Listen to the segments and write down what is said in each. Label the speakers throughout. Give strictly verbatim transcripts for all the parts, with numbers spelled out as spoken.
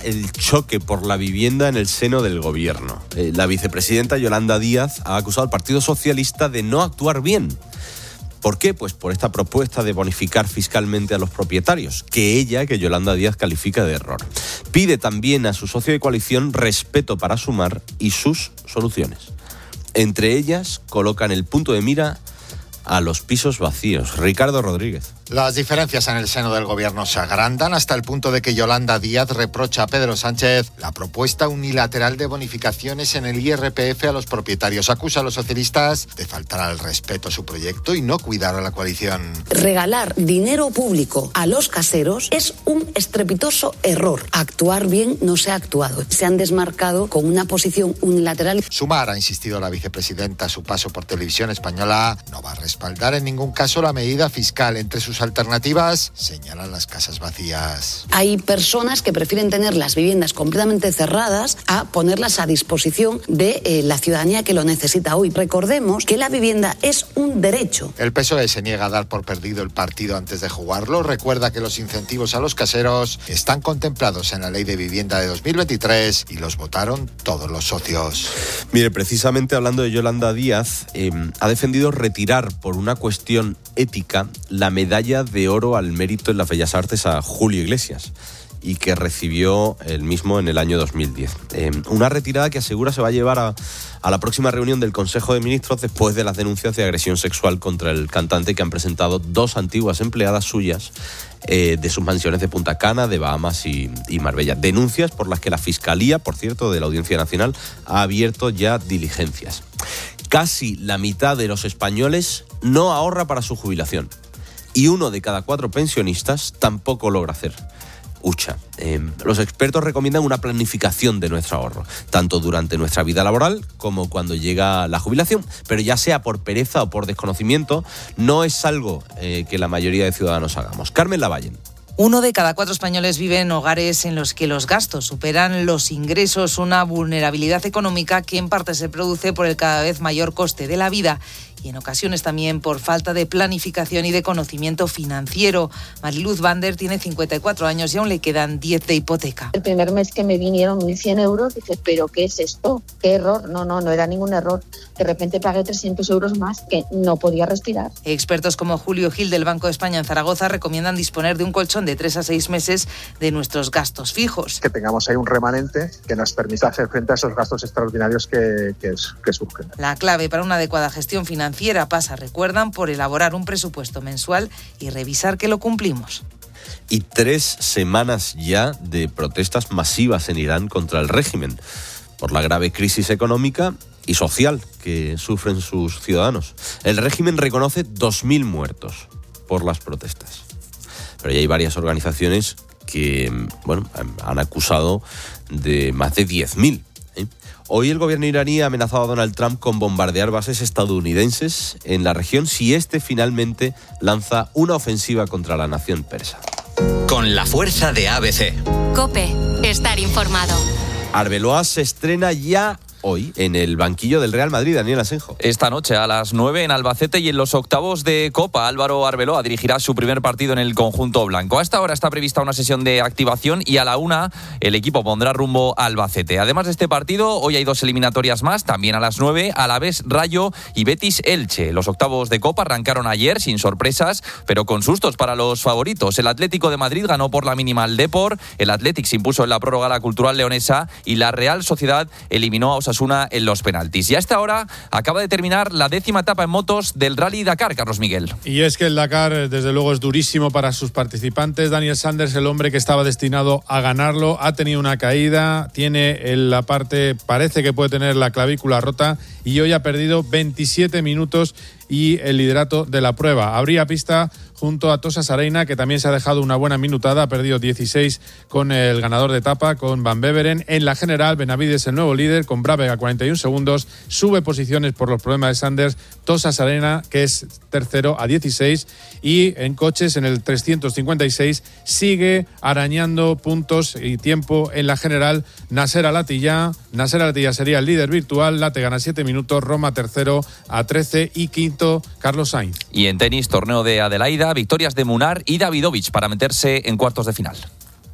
Speaker 1: el choque por la vivienda en el seno del gobierno. Eh, la vicepresidenta Yolanda Díaz ha acusado al Partido Socialista de no actuar bien. ¿Por qué? Pues por esta propuesta de bonificar fiscalmente a los propietarios, que ella, que Yolanda Díaz, califica de error. Pide también a su socio de coalición respeto para Sumar y sus soluciones. Entre ellas, colocan el punto de mira a los pisos vacíos. Ricardo Rodríguez.
Speaker 2: Las diferencias en el seno del gobierno se agrandan hasta el punto de que Yolanda Díaz reprocha a Pedro Sánchez la propuesta unilateral de bonificaciones en el I R P F a los propietarios. Acusa a los socialistas de faltar al respeto a su proyecto y no cuidar a la coalición.
Speaker 3: Regalar dinero público a los caseros es un estrepitoso error. Actuar bien no se ha actuado. Se han desmarcado con una posición unilateral.
Speaker 2: Sumar, ha insistido la vicepresidenta a su paso por Televisión Española, no va a respaldar en ningún caso la medida fiscal. Entre sus alternativas señalan las casas vacías.
Speaker 3: Hay personas que prefieren tener las viviendas completamente cerradas a ponerlas a disposición de eh, la ciudadanía que lo necesita hoy. Recordemos que la vivienda es un derecho.
Speaker 2: El P S O E se niega a dar por perdido el partido antes de jugarlo. Recuerda que los incentivos a los caseros están contemplados en la Ley de Vivienda de dos mil veintitrés y los votaron todos los socios.
Speaker 1: Mire, precisamente hablando de Yolanda Díaz, eh, ha defendido retirar por una cuestión ética la medalla de oro al mérito en las Bellas Artes a Julio Iglesias y que recibió el mismo en el año dos mil diez. Eh, una retirada que asegura se va a llevar a, a la próxima reunión del Consejo de Ministros después de las denuncias de agresión sexual contra el cantante que han presentado dos antiguas empleadas suyas eh, de sus mansiones de Punta Cana, de Bahamas y, y Marbella. Denuncias por las que la Fiscalía, por cierto, de la Audiencia Nacional, ha abierto ya diligencias. Casi la mitad de los españoles no ahorra para su jubilación. Y uno de cada cuatro pensionistas tampoco logra hacer hucha. Eh, los expertos recomiendan una planificación de nuestro ahorro, tanto durante nuestra vida laboral como cuando llega la jubilación, pero ya sea por pereza o por desconocimiento, no es algo eh, que la mayoría de ciudadanos hagamos. Carmen Lavallen.
Speaker 4: Uno de cada cuatro españoles vive en hogares en los que los gastos superan los ingresos, una vulnerabilidad económica que en parte se produce por el cada vez mayor coste de la vida y en ocasiones también por falta de planificación y de conocimiento financiero. Mariluz Bander tiene cincuenta y cuatro años y aún le quedan diez de hipoteca.
Speaker 5: El primer mes que me vinieron mil cien euros, dije, ¿pero qué es esto? ¿Qué error? No, no, no era ningún error. De repente pagué trescientos euros más que no podía respirar.
Speaker 4: Expertos como Julio Gil del Banco de España en Zaragoza recomiendan disponer de un colchón de tres a seis meses de nuestros gastos fijos.
Speaker 6: Que tengamos ahí un remanente que nos permita hacer frente a esos gastos extraordinarios que, que, que surgen.
Speaker 4: La clave para una adecuada gestión financiera pasa, recuerdan, por elaborar un presupuesto mensual y revisar que lo cumplimos.
Speaker 1: Y tres semanas ya de protestas masivas en Irán contra el régimen por la grave crisis económica y social que sufren sus ciudadanos. El régimen reconoce dos mil muertos por las protestas. Pero ya hay varias organizaciones que, bueno, han acusado de más de diez mil. ¿eh? Hoy el gobierno iraní ha amenazado a Donald Trump con bombardear bases estadounidenses en la región si este finalmente lanza una ofensiva contra la nación persa.
Speaker 7: Con la fuerza de A B C.
Speaker 8: COPE, estar informado.
Speaker 1: Arbeloa se estrena ya hoy en el banquillo del Real Madrid, Daniel Asenjo.
Speaker 9: Esta noche a las nueve en Albacete y en los octavos de Copa, Álvaro Arbeloa dirigirá su primer partido en el conjunto blanco. A esta hora está prevista una sesión de activación y a la una el equipo pondrá rumbo a Albacete. Además de este partido, hoy hay dos eliminatorias más, también a las nueve, Alavés Rayo y Betis Elche. Los octavos de Copa arrancaron ayer sin sorpresas, pero con sustos para los favoritos. El Atlético de Madrid ganó por la mínima al Depor, el Athletic se impuso en la prórroga a la Cultural Leonesa y la Real Sociedad eliminó a Osasuna en los penaltis. Y a esta hora acaba de terminar la décima etapa en motos del Rally Dakar, Carlos Miguel.
Speaker 10: Y es que el Dakar, desde luego, es durísimo para sus participantes. Daniel Sanders, el hombre que estaba destinado a ganarlo, ha tenido una caída, tiene en la parte, parece que puede tener la clavícula rota y hoy ha perdido veintisiete minutos y el liderato de la prueba. Abría pista junto a Tosa Sareina, que también se ha dejado una buena minutada, ha perdido dieciséis con el ganador de etapa, con Van Beveren. En la general, Benavides, el nuevo líder, con Brave a cuarenta y un segundos, sube posiciones por los problemas de Sanders. Tosa Sareina, que es tercero, a dieciséis, y en coches, en el trescientos cincuenta y seis, sigue arañando puntos y tiempo en la general Nasser Al-Attiyah. Nasser Al-Attiyah sería el líder virtual, Late gana siete minutos, Roma tercero a trece y quinto Carlos Sainz.
Speaker 9: Y en tenis, torneo de Adelaida, victorias de Munar y Davidovich para meterse en cuartos de final.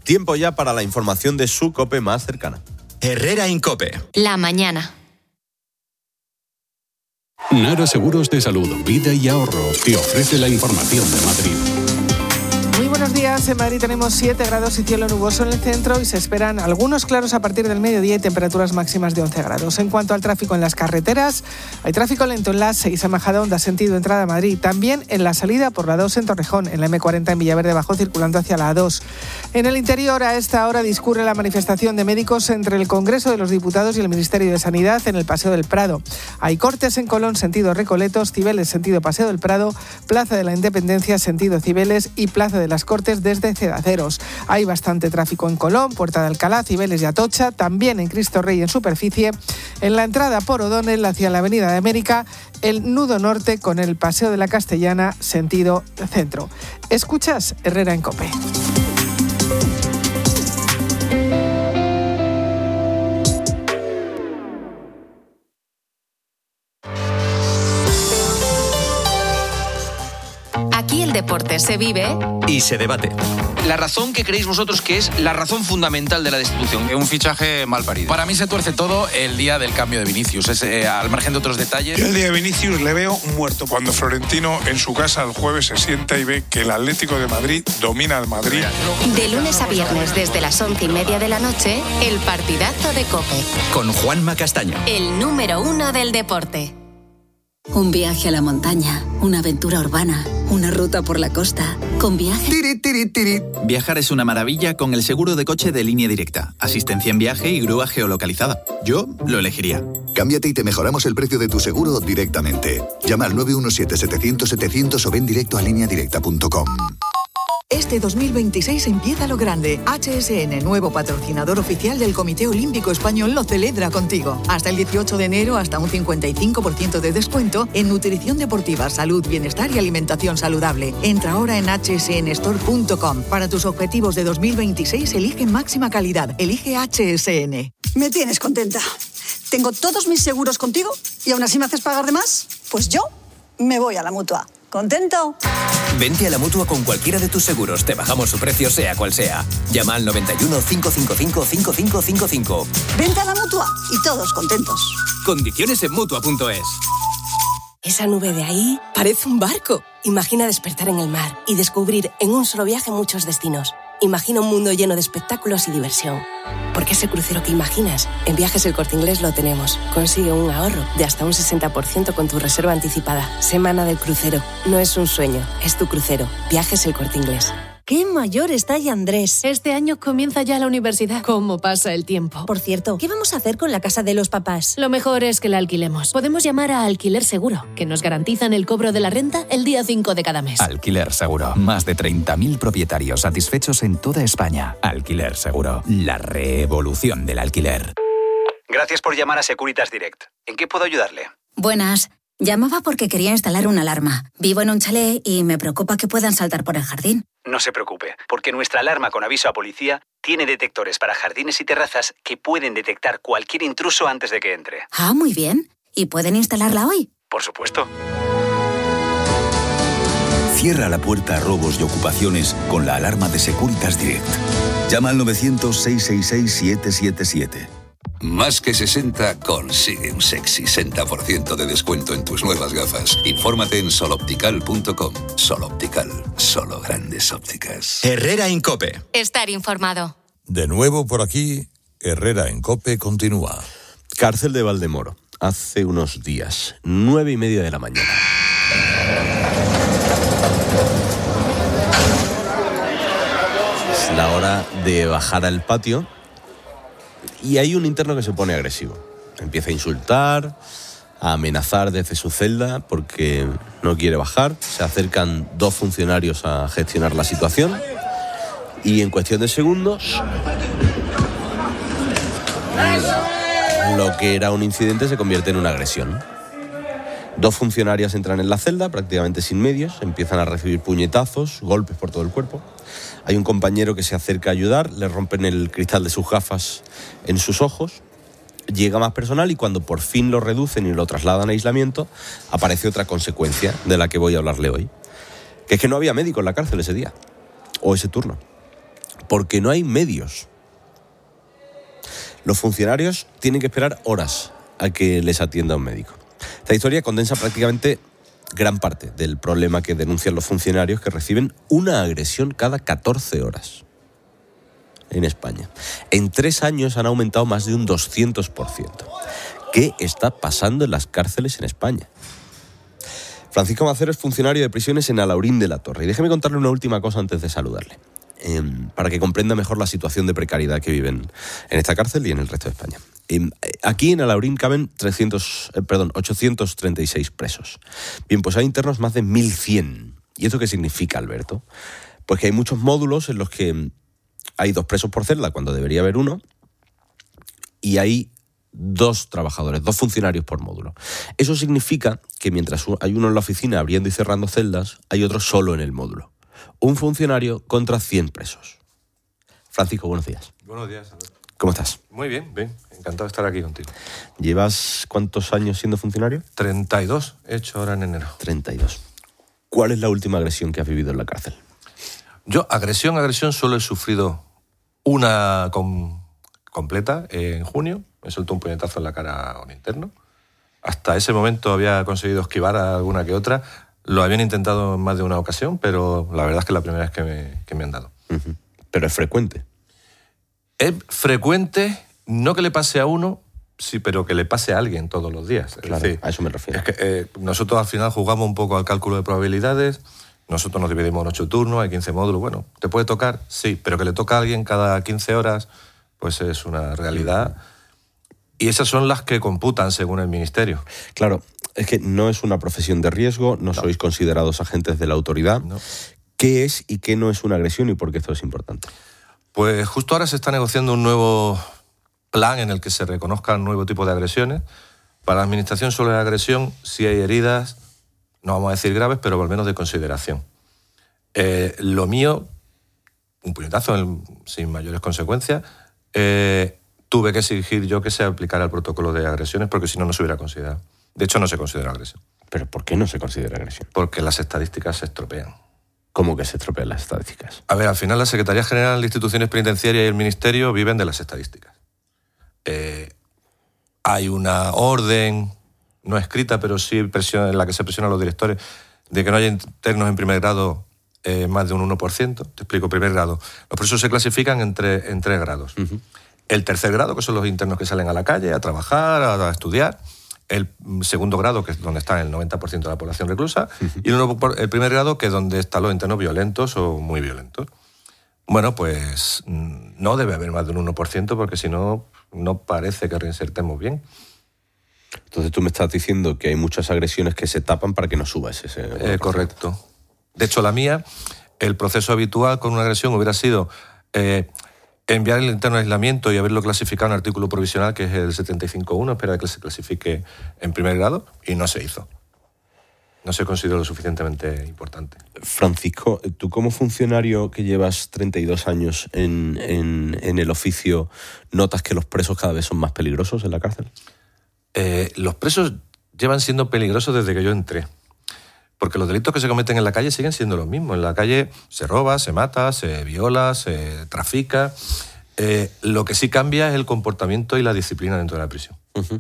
Speaker 1: Tiempo ya para la información de su COPE más cercana.
Speaker 7: Herrera Incope.
Speaker 8: La mañana.
Speaker 11: Nara Seguros de Salud, Vida y Ahorro te ofrece la información de Madrid.
Speaker 12: Muy buenos días. En Madrid tenemos siete grados y cielo nuboso en el centro y se esperan algunos claros a partir del mediodía y temperaturas máximas de once grados. En cuanto al tráfico en las carreteras, hay tráfico lento en la A seis a Majadahonda, sentido entrada a Madrid. También en la salida por la dos en Torrejón, en la eme cuarenta en Villaverde Bajo, circulando hacia la A dos. En el interior, a esta hora discurre la manifestación de médicos entre el Congreso de los Diputados y el Ministerio de Sanidad en el Paseo del Prado. Hay cortes en Colón, sentido Recoletos, Cibeles, sentido Paseo del Prado, Plaza de la Independencia, sentido Cibeles y Plaza de las Cortes desde Cedaceros. Hay bastante tráfico en Colón, Puerta de Alcalá, Cibeles y Atocha, también en Cristo Rey en superficie. En la entrada por O'Donnell hacia la Avenida de América, el nudo norte con el Paseo de la Castellana, sentido centro. Escuchas Herrera en COPE.
Speaker 8: Aquí el deporte se vive
Speaker 7: y se debate.
Speaker 13: La razón que creéis vosotros que es la razón fundamental de la destitución.
Speaker 14: Un fichaje mal parido. Para mí se tuerce todo el día del cambio de Vinicius, es, eh, al margen de otros detalles.
Speaker 15: Yo el día de Vinicius le veo muerto. Cuando Florentino en su casa el jueves se sienta y ve que el Atlético de Madrid domina al Madrid.
Speaker 8: De lunes a viernes desde las once y media de la noche, el partidazo de COPE.
Speaker 7: Con Juanma Castaño.
Speaker 8: El número uno del deporte.
Speaker 16: Un viaje a la montaña, una aventura urbana, una ruta por la costa, con viaje...
Speaker 17: Tiri, tiri, tiri. Viajar es una maravilla con el seguro de coche de Línea Directa, asistencia en viaje y grúa geolocalizada. Yo lo elegiría.
Speaker 18: Cámbiate y te mejoramos el precio de tu seguro directamente. Llama al nueve uno siete, setecientos, setecientos o ven directo a línea directa punto com.
Speaker 19: Este dos mil veintiséis empieza lo grande. H S N, nuevo patrocinador oficial del Comité Olímpico Español, lo celebra contigo. Hasta el dieciocho de enero, hasta un cincuenta y cinco por ciento de descuento en nutrición deportiva, salud, bienestar y alimentación saludable. Entra ahora en hache ese ene store punto com. Para tus objetivos de dos mil veintiséis, elige máxima calidad. Elige H S N.
Speaker 20: Me tienes contenta. Tengo todos mis seguros contigo y aún así me haces pagar de más. Pues yo me voy a la Mutua. ¿Contento?
Speaker 21: Vente a la Mutua con cualquiera de tus seguros. Te bajamos su precio, sea cual sea. Llama al noventa y uno, cinco cinco cinco, cinco cinco cinco cinco.
Speaker 20: Vente a la Mutua y todos contentos.
Speaker 21: Condiciones en Mutua punto es.
Speaker 22: Esa nube de ahí parece un barco. Imagina despertar en el mar y descubrir en un solo viaje muchos destinos. Imagina un mundo lleno de espectáculos y diversión. Porque ese crucero que imaginas, en Viajes El Corte Inglés lo tenemos. Consigue un ahorro de hasta un sesenta por ciento con tu reserva anticipada. Semana del crucero. No es un sueño, es tu crucero. Viajes El Corte Inglés.
Speaker 23: ¡Qué mayor está ya Andrés! Este año comienza ya la universidad. ¿Cómo pasa el tiempo?
Speaker 22: Por cierto, ¿qué vamos a hacer con la casa de los papás?
Speaker 23: Lo mejor es que la alquilemos. Podemos llamar a Alquiler Seguro, que nos garantizan el cobro de la renta el día cinco de cada mes.
Speaker 24: Alquiler Seguro. Más de treinta mil propietarios satisfechos en toda España. Alquiler Seguro. La revolución del alquiler.
Speaker 25: Gracias por llamar a Securitas Direct. ¿En qué puedo ayudarle?
Speaker 16: Buenas. Llamaba porque quería instalar una alarma. Vivo en un chalet y me preocupa que puedan saltar por el jardín.
Speaker 25: No se preocupe, porque nuestra alarma con aviso a policía tiene detectores para jardines y terrazas que pueden detectar cualquier intruso antes de que entre.
Speaker 16: Ah, muy bien. ¿Y pueden instalarla hoy?
Speaker 25: Por supuesto.
Speaker 26: Cierra la puerta a robos y ocupaciones con la alarma de Securitas Direct. Llama al novecientos, seiscientos sesenta y seis, siete siete siete.
Speaker 27: Más que sesenta consigue un sexy sesenta por ciento de descuento en tus nuevas gafas. Infórmate en sol optical punto com. Sol Optical, solo grandes ópticas.
Speaker 7: Herrera en COPE.
Speaker 8: Estar informado.
Speaker 28: De nuevo por aquí, Herrera en COPE continúa.
Speaker 1: Cárcel de Valdemoro. Hace unos días, nueve y media de la mañana. Es la hora de bajar al patio. Y hay un interno que se pone agresivo. Empieza a insultar, a amenazar desde su celda porque no quiere bajar. Se acercan dos funcionarios a gestionar la situación y en cuestión de segundos lo que era un incidente se convierte en una agresión. Dos funcionarias entran en la celda prácticamente sin medios, empiezan a recibir puñetazos, golpes por todo el cuerpo. Hay un compañero que se acerca a ayudar, le rompen el cristal de sus gafas en sus ojos. Llega más personal y cuando por fin lo reducen y lo trasladan a aislamiento, aparece otra consecuencia de la que voy a hablarle hoy. Que es que no había médico en la cárcel ese día, o ese turno. porque no hay medios. Los funcionarios tienen que esperar horas a que les atienda un médico. Esta historia condensa prácticamente gran parte del problema que denuncian los funcionarios, que reciben una agresión cada catorce horas en España. En tres años han aumentado más de un doscientos por ciento. ¿Qué está pasando en las cárceles en España? Francisco Macero es funcionario de prisiones en Alhaurín de la Torre. Y déjeme contarle una última cosa antes de saludarle, eh, para que comprenda mejor la situación de precariedad que viven en esta cárcel y en el resto de España. Eh, aquí en Alhaurín caben trescientos, eh, perdón, ochocientos treinta y seis presos. Bien, pues hay internos más de mil cien. ¿Y esto qué significa, Alberto? Pues que hay muchos módulos en los que hay dos presos por celda cuando debería haber uno, y hay dos trabajadores, dos funcionarios por módulo. Eso significa que mientras hay uno en la oficina abriendo y cerrando celdas, hay otro solo en el módulo. Un funcionario contra cien presos. Francisco, buenos días.
Speaker 2: Buenos días, Alberto.
Speaker 1: ¿Cómo estás?
Speaker 2: Muy bien, bien. Encantado de estar aquí contigo.
Speaker 1: ¿Llevas cuántos años siendo funcionario?
Speaker 2: treinta y dos, he hecho ahora en enero.
Speaker 1: treinta y dos. ¿Cuál es la última agresión que has vivido en la cárcel?
Speaker 2: Yo, agresión, agresión, solo he sufrido una con, completa en junio. Me soltó un puñetazo en la cara a un interno. Hasta ese momento había conseguido esquivar a alguna que otra. Lo habían intentado en más de una ocasión, pero la verdad es que es la primera vez que me, que me han dado.
Speaker 1: Uh-huh. ¿Pero es frecuente?
Speaker 2: Es frecuente, no que le pase a uno, sí, pero que le pase a alguien todos los días. Es
Speaker 1: claro,
Speaker 2: decir,
Speaker 1: a eso me refiero.
Speaker 2: Es que, eh, nosotros al final jugamos un poco al cálculo de probabilidades. Nosotros nos dividimos en ocho turnos, hay quince módulos. Bueno, ¿te puede tocar? Sí, pero que le toca a alguien cada quince horas, pues es una realidad. Y esas son las que computan según el Ministerio.
Speaker 1: Claro, es que no es una profesión de riesgo, no, no. sois considerados agentes de la autoridad.
Speaker 2: No.
Speaker 1: ¿Qué es y qué no es una agresión y por qué esto es importante?
Speaker 2: Pues justo ahora se está negociando un nuevo plan en el que se reconozcan un nuevo tipo de agresiones. Para la Administración solo hay agresión si hay heridas, no vamos a decir graves, pero al menos de consideración. Eh, lo mío, un puñetazo el, sin mayores consecuencias, eh, tuve que exigir yo que se aplicara el protocolo de agresiones porque si no, no se hubiera considerado. De hecho, no se considera agresión.
Speaker 1: ¿Pero por qué no se considera agresión?
Speaker 2: Porque las estadísticas se estropean.
Speaker 1: ¿Cómo que se estropean las estadísticas?
Speaker 2: A ver, al final la Secretaría General de Instituciones Penitenciarias y el Ministerio viven de las estadísticas. Eh, hay una orden no escrita, pero sí presión, en la que se presiona a los directores de que no haya internos en primer grado eh, más de un uno por ciento. Te explico, primer grado. Los presos se clasifican en, tre, en tres grados. Uh-huh. El tercer grado, que son los internos que salen a la calle a trabajar, a, a estudiar. El segundo grado, que es donde está el noventa por ciento de la población reclusa. Uh-huh. Y el, el primer grado, que es donde están los internos violentos o muy violentos. Bueno, pues no debe haber más de un uno por ciento porque si no, no parece que reinsertemos bien.
Speaker 1: Entonces tú me estás diciendo que hay muchas agresiones que se tapan para que no suba ese... ese
Speaker 2: eh, correcto. De hecho, la mía, el proceso habitual con una agresión hubiera sido eh, enviar el interno a aislamiento y haberlo clasificado en artículo provisional, que es el setenta y cinco punto uno, espera que se clasifique en primer grado, y no se hizo. No se consideró lo suficientemente importante.
Speaker 1: Francisco, tú como funcionario que llevas treinta y dos años en, en, en el oficio, ¿notas que los presos cada vez son más peligrosos en la cárcel?
Speaker 2: Eh, los presos llevan siendo peligrosos desde que yo entré. Porque los delitos que se cometen en la calle siguen siendo los mismos. En la calle se roba, se mata, se viola, se trafica. Eh, lo que sí cambia es el comportamiento y la disciplina dentro de la prisión. Uh-huh.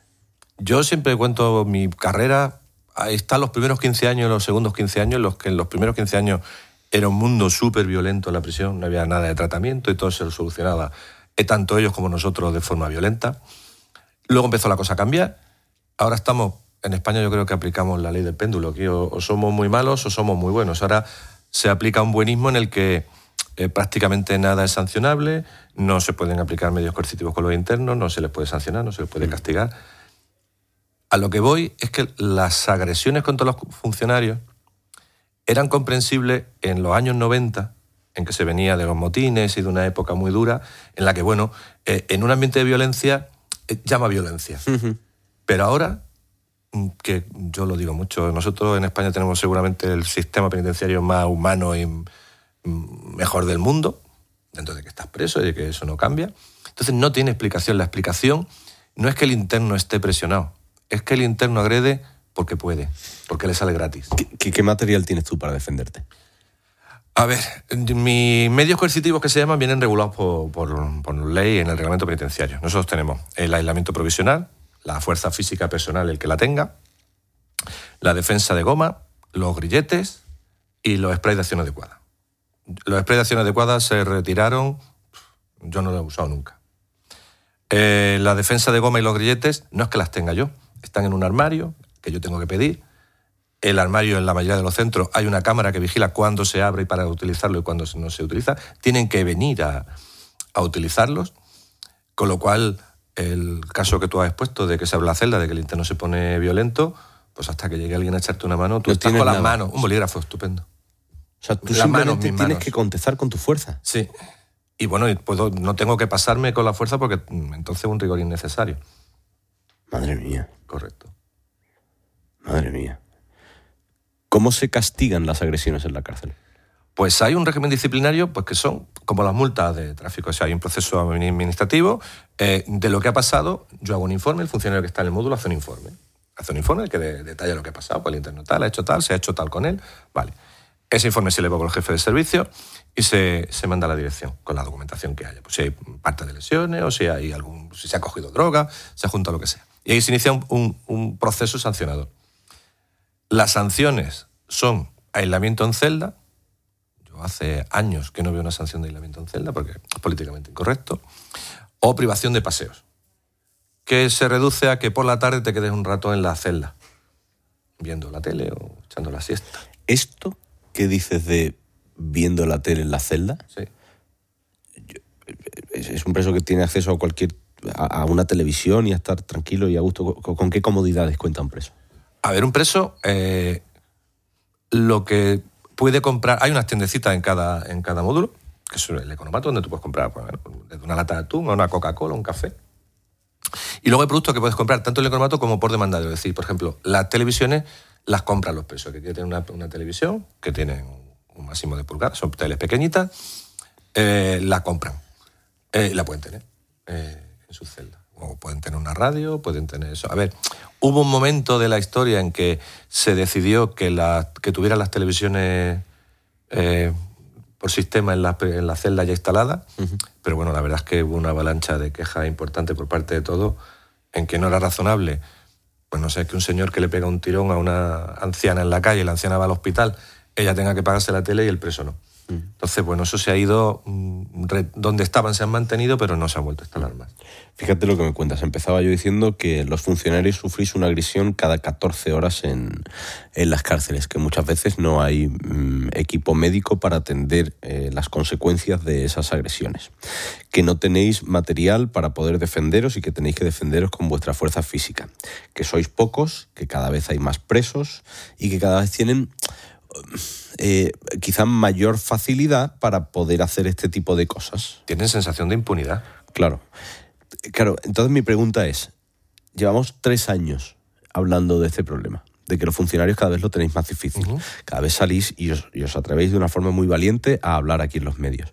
Speaker 2: Yo siempre cuento mi carrera. Ahí están los primeros quince años y los segundos quince años, los que en los primeros quince años era un mundo súper violento en la prisión, no había nada de tratamiento y todo se lo solucionaba, eh, tanto ellos como nosotros, de forma violenta. Luego empezó la cosa a cambiar. Ahora estamos, en España yo creo que aplicamos la ley del péndulo, que o, o somos muy malos o somos muy buenos. Ahora se aplica un buenismo en el que eh, prácticamente nada es sancionable, no se pueden aplicar medios coercitivos con los internos, no se les puede sancionar, no se les puede castigar. A lo que voy es que las agresiones contra los funcionarios eran comprensibles en los años noventa, en que se venía de los motines y de una época muy dura, en la que, bueno, eh, en un ambiente de violencia eh, llama violencia. Uh-huh. Pero ahora, que yo lo digo mucho, nosotros en España tenemos seguramente el sistema penitenciario más humano y mejor del mundo, dentro de que estás preso y de que eso no cambia. Entonces no tiene explicación. La explicación no es que el interno esté presionado, es que el interno agrede porque puede, porque le sale gratis.
Speaker 1: ¿Qué, qué material tienes tú para defenderte?
Speaker 2: A ver, mis medios coercitivos que se llaman vienen regulados por, por, por ley en el reglamento penitenciario. Nosotros tenemos el aislamiento provisional, la fuerza física personal, el que la tenga, la defensa de goma, los grilletes y los sprays de acción adecuada. Los sprays de acción adecuada se retiraron, yo no los he usado nunca. Eh, la defensa de goma y los grilletes no es que las tenga yo, están en un armario que yo tengo que pedir. El armario, en la mayoría de los centros, hay una cámara que vigila cuándo se abre y para utilizarlo y cuándo no se utiliza. Tienen que venir a, a utilizarlos, con lo cual el caso que tú has expuesto de que se abre la celda, de que el interno se pone violento, pues hasta que llegue alguien a echarte una mano, tú no estás con las manos. Un bolígrafo, estupendo.
Speaker 1: O sea, tú
Speaker 2: las
Speaker 1: simplemente
Speaker 2: manos,
Speaker 1: tienes
Speaker 2: manos.
Speaker 1: que contestar con tu fuerza.
Speaker 2: Sí. Y bueno, puedo, no tengo que pasarme con la fuerza porque entonces es un rigor innecesario.
Speaker 1: Madre mía.
Speaker 2: Correcto.
Speaker 1: Madre mía. ¿Cómo se castigan las agresiones en la cárcel?
Speaker 2: Pues hay un régimen disciplinario pues que son como las multas de tráfico. O sea, hay un proceso administrativo. Eh, de lo que ha pasado, yo hago un informe, el funcionario que está en el módulo hace un informe. Hace un informe que de, detalla lo que ha pasado, pues el interno tal, ha hecho tal, se ha hecho tal con él. Vale. Ese informe se eleva por el jefe de servicio y se, se manda a la dirección con la documentación que haya. Pues si hay parte de lesiones o si hay algún, si se ha cogido droga, se junta lo que sea. Y ahí se inicia un, un, un proceso sancionador. Las sanciones son aislamiento en celda. Yo hace años que no veo una sanción de aislamiento en celda porque es políticamente incorrecto. O privación de paseos, que se reduce a que por la tarde te quedes un rato en la celda, viendo la tele o echando la siesta.
Speaker 1: ¿Esto qué dices de viendo la tele en la celda?
Speaker 2: Sí.
Speaker 1: Es un preso que tiene acceso a cualquier a, a una televisión y a estar tranquilo y a gusto. ¿Con, con qué comodidades cuenta un preso?
Speaker 2: A ver, un preso, eh, lo que puede comprar... Hay unas tiendecitas en cada, en cada módulo, que es el economato, donde tú puedes comprar bueno, desde una lata de atún a una Coca-Cola, un café. Y luego hay productos que puedes comprar tanto en el economato como por demanda. Es decir, por ejemplo, las televisiones las compran los presos, que tienen una, una televisión, que tienen un máximo de pulgadas, son teles pequeñitas, eh, la compran. Eh, la pueden tener eh, en sus celdas. O pueden tener una radio, pueden tener eso. A ver, hubo un momento de la historia en que se decidió que, la, que tuvieran las televisiones eh, por sistema en la, en la celda ya instalada, uh-huh. Pero bueno, la verdad es que hubo una avalancha de quejas importante por parte de todos en que no era razonable, pues no sé, que un señor que le pega un tirón a una anciana en la calle, la anciana va al hospital, ella tenga que pagarse la tele y el preso no. Entonces, bueno, eso se ha ido, donde estaban se han mantenido, pero no se han vuelto a instalar más.
Speaker 1: Fíjate lo que me cuentas. Empezaba yo diciendo que los funcionarios sufrís una agresión cada catorce horas en, en las cárceles, que muchas veces no hay mm, equipo médico para atender eh, las consecuencias de esas agresiones, que no tenéis material para poder defenderos y que tenéis que defenderos con vuestra fuerza física, que sois pocos, que cada vez hay más presos y que cada vez tienen... Eh, quizá mayor facilidad para poder hacer este tipo de cosas.
Speaker 2: Tienen sensación de impunidad.
Speaker 1: Claro. Claro, entonces mi pregunta es, llevamos tres años hablando de este problema, de que los funcionarios cada vez lo tenéis más difícil. Uh-huh. Cada vez salís y os, y os atrevéis de una forma muy valiente a hablar aquí en los medios.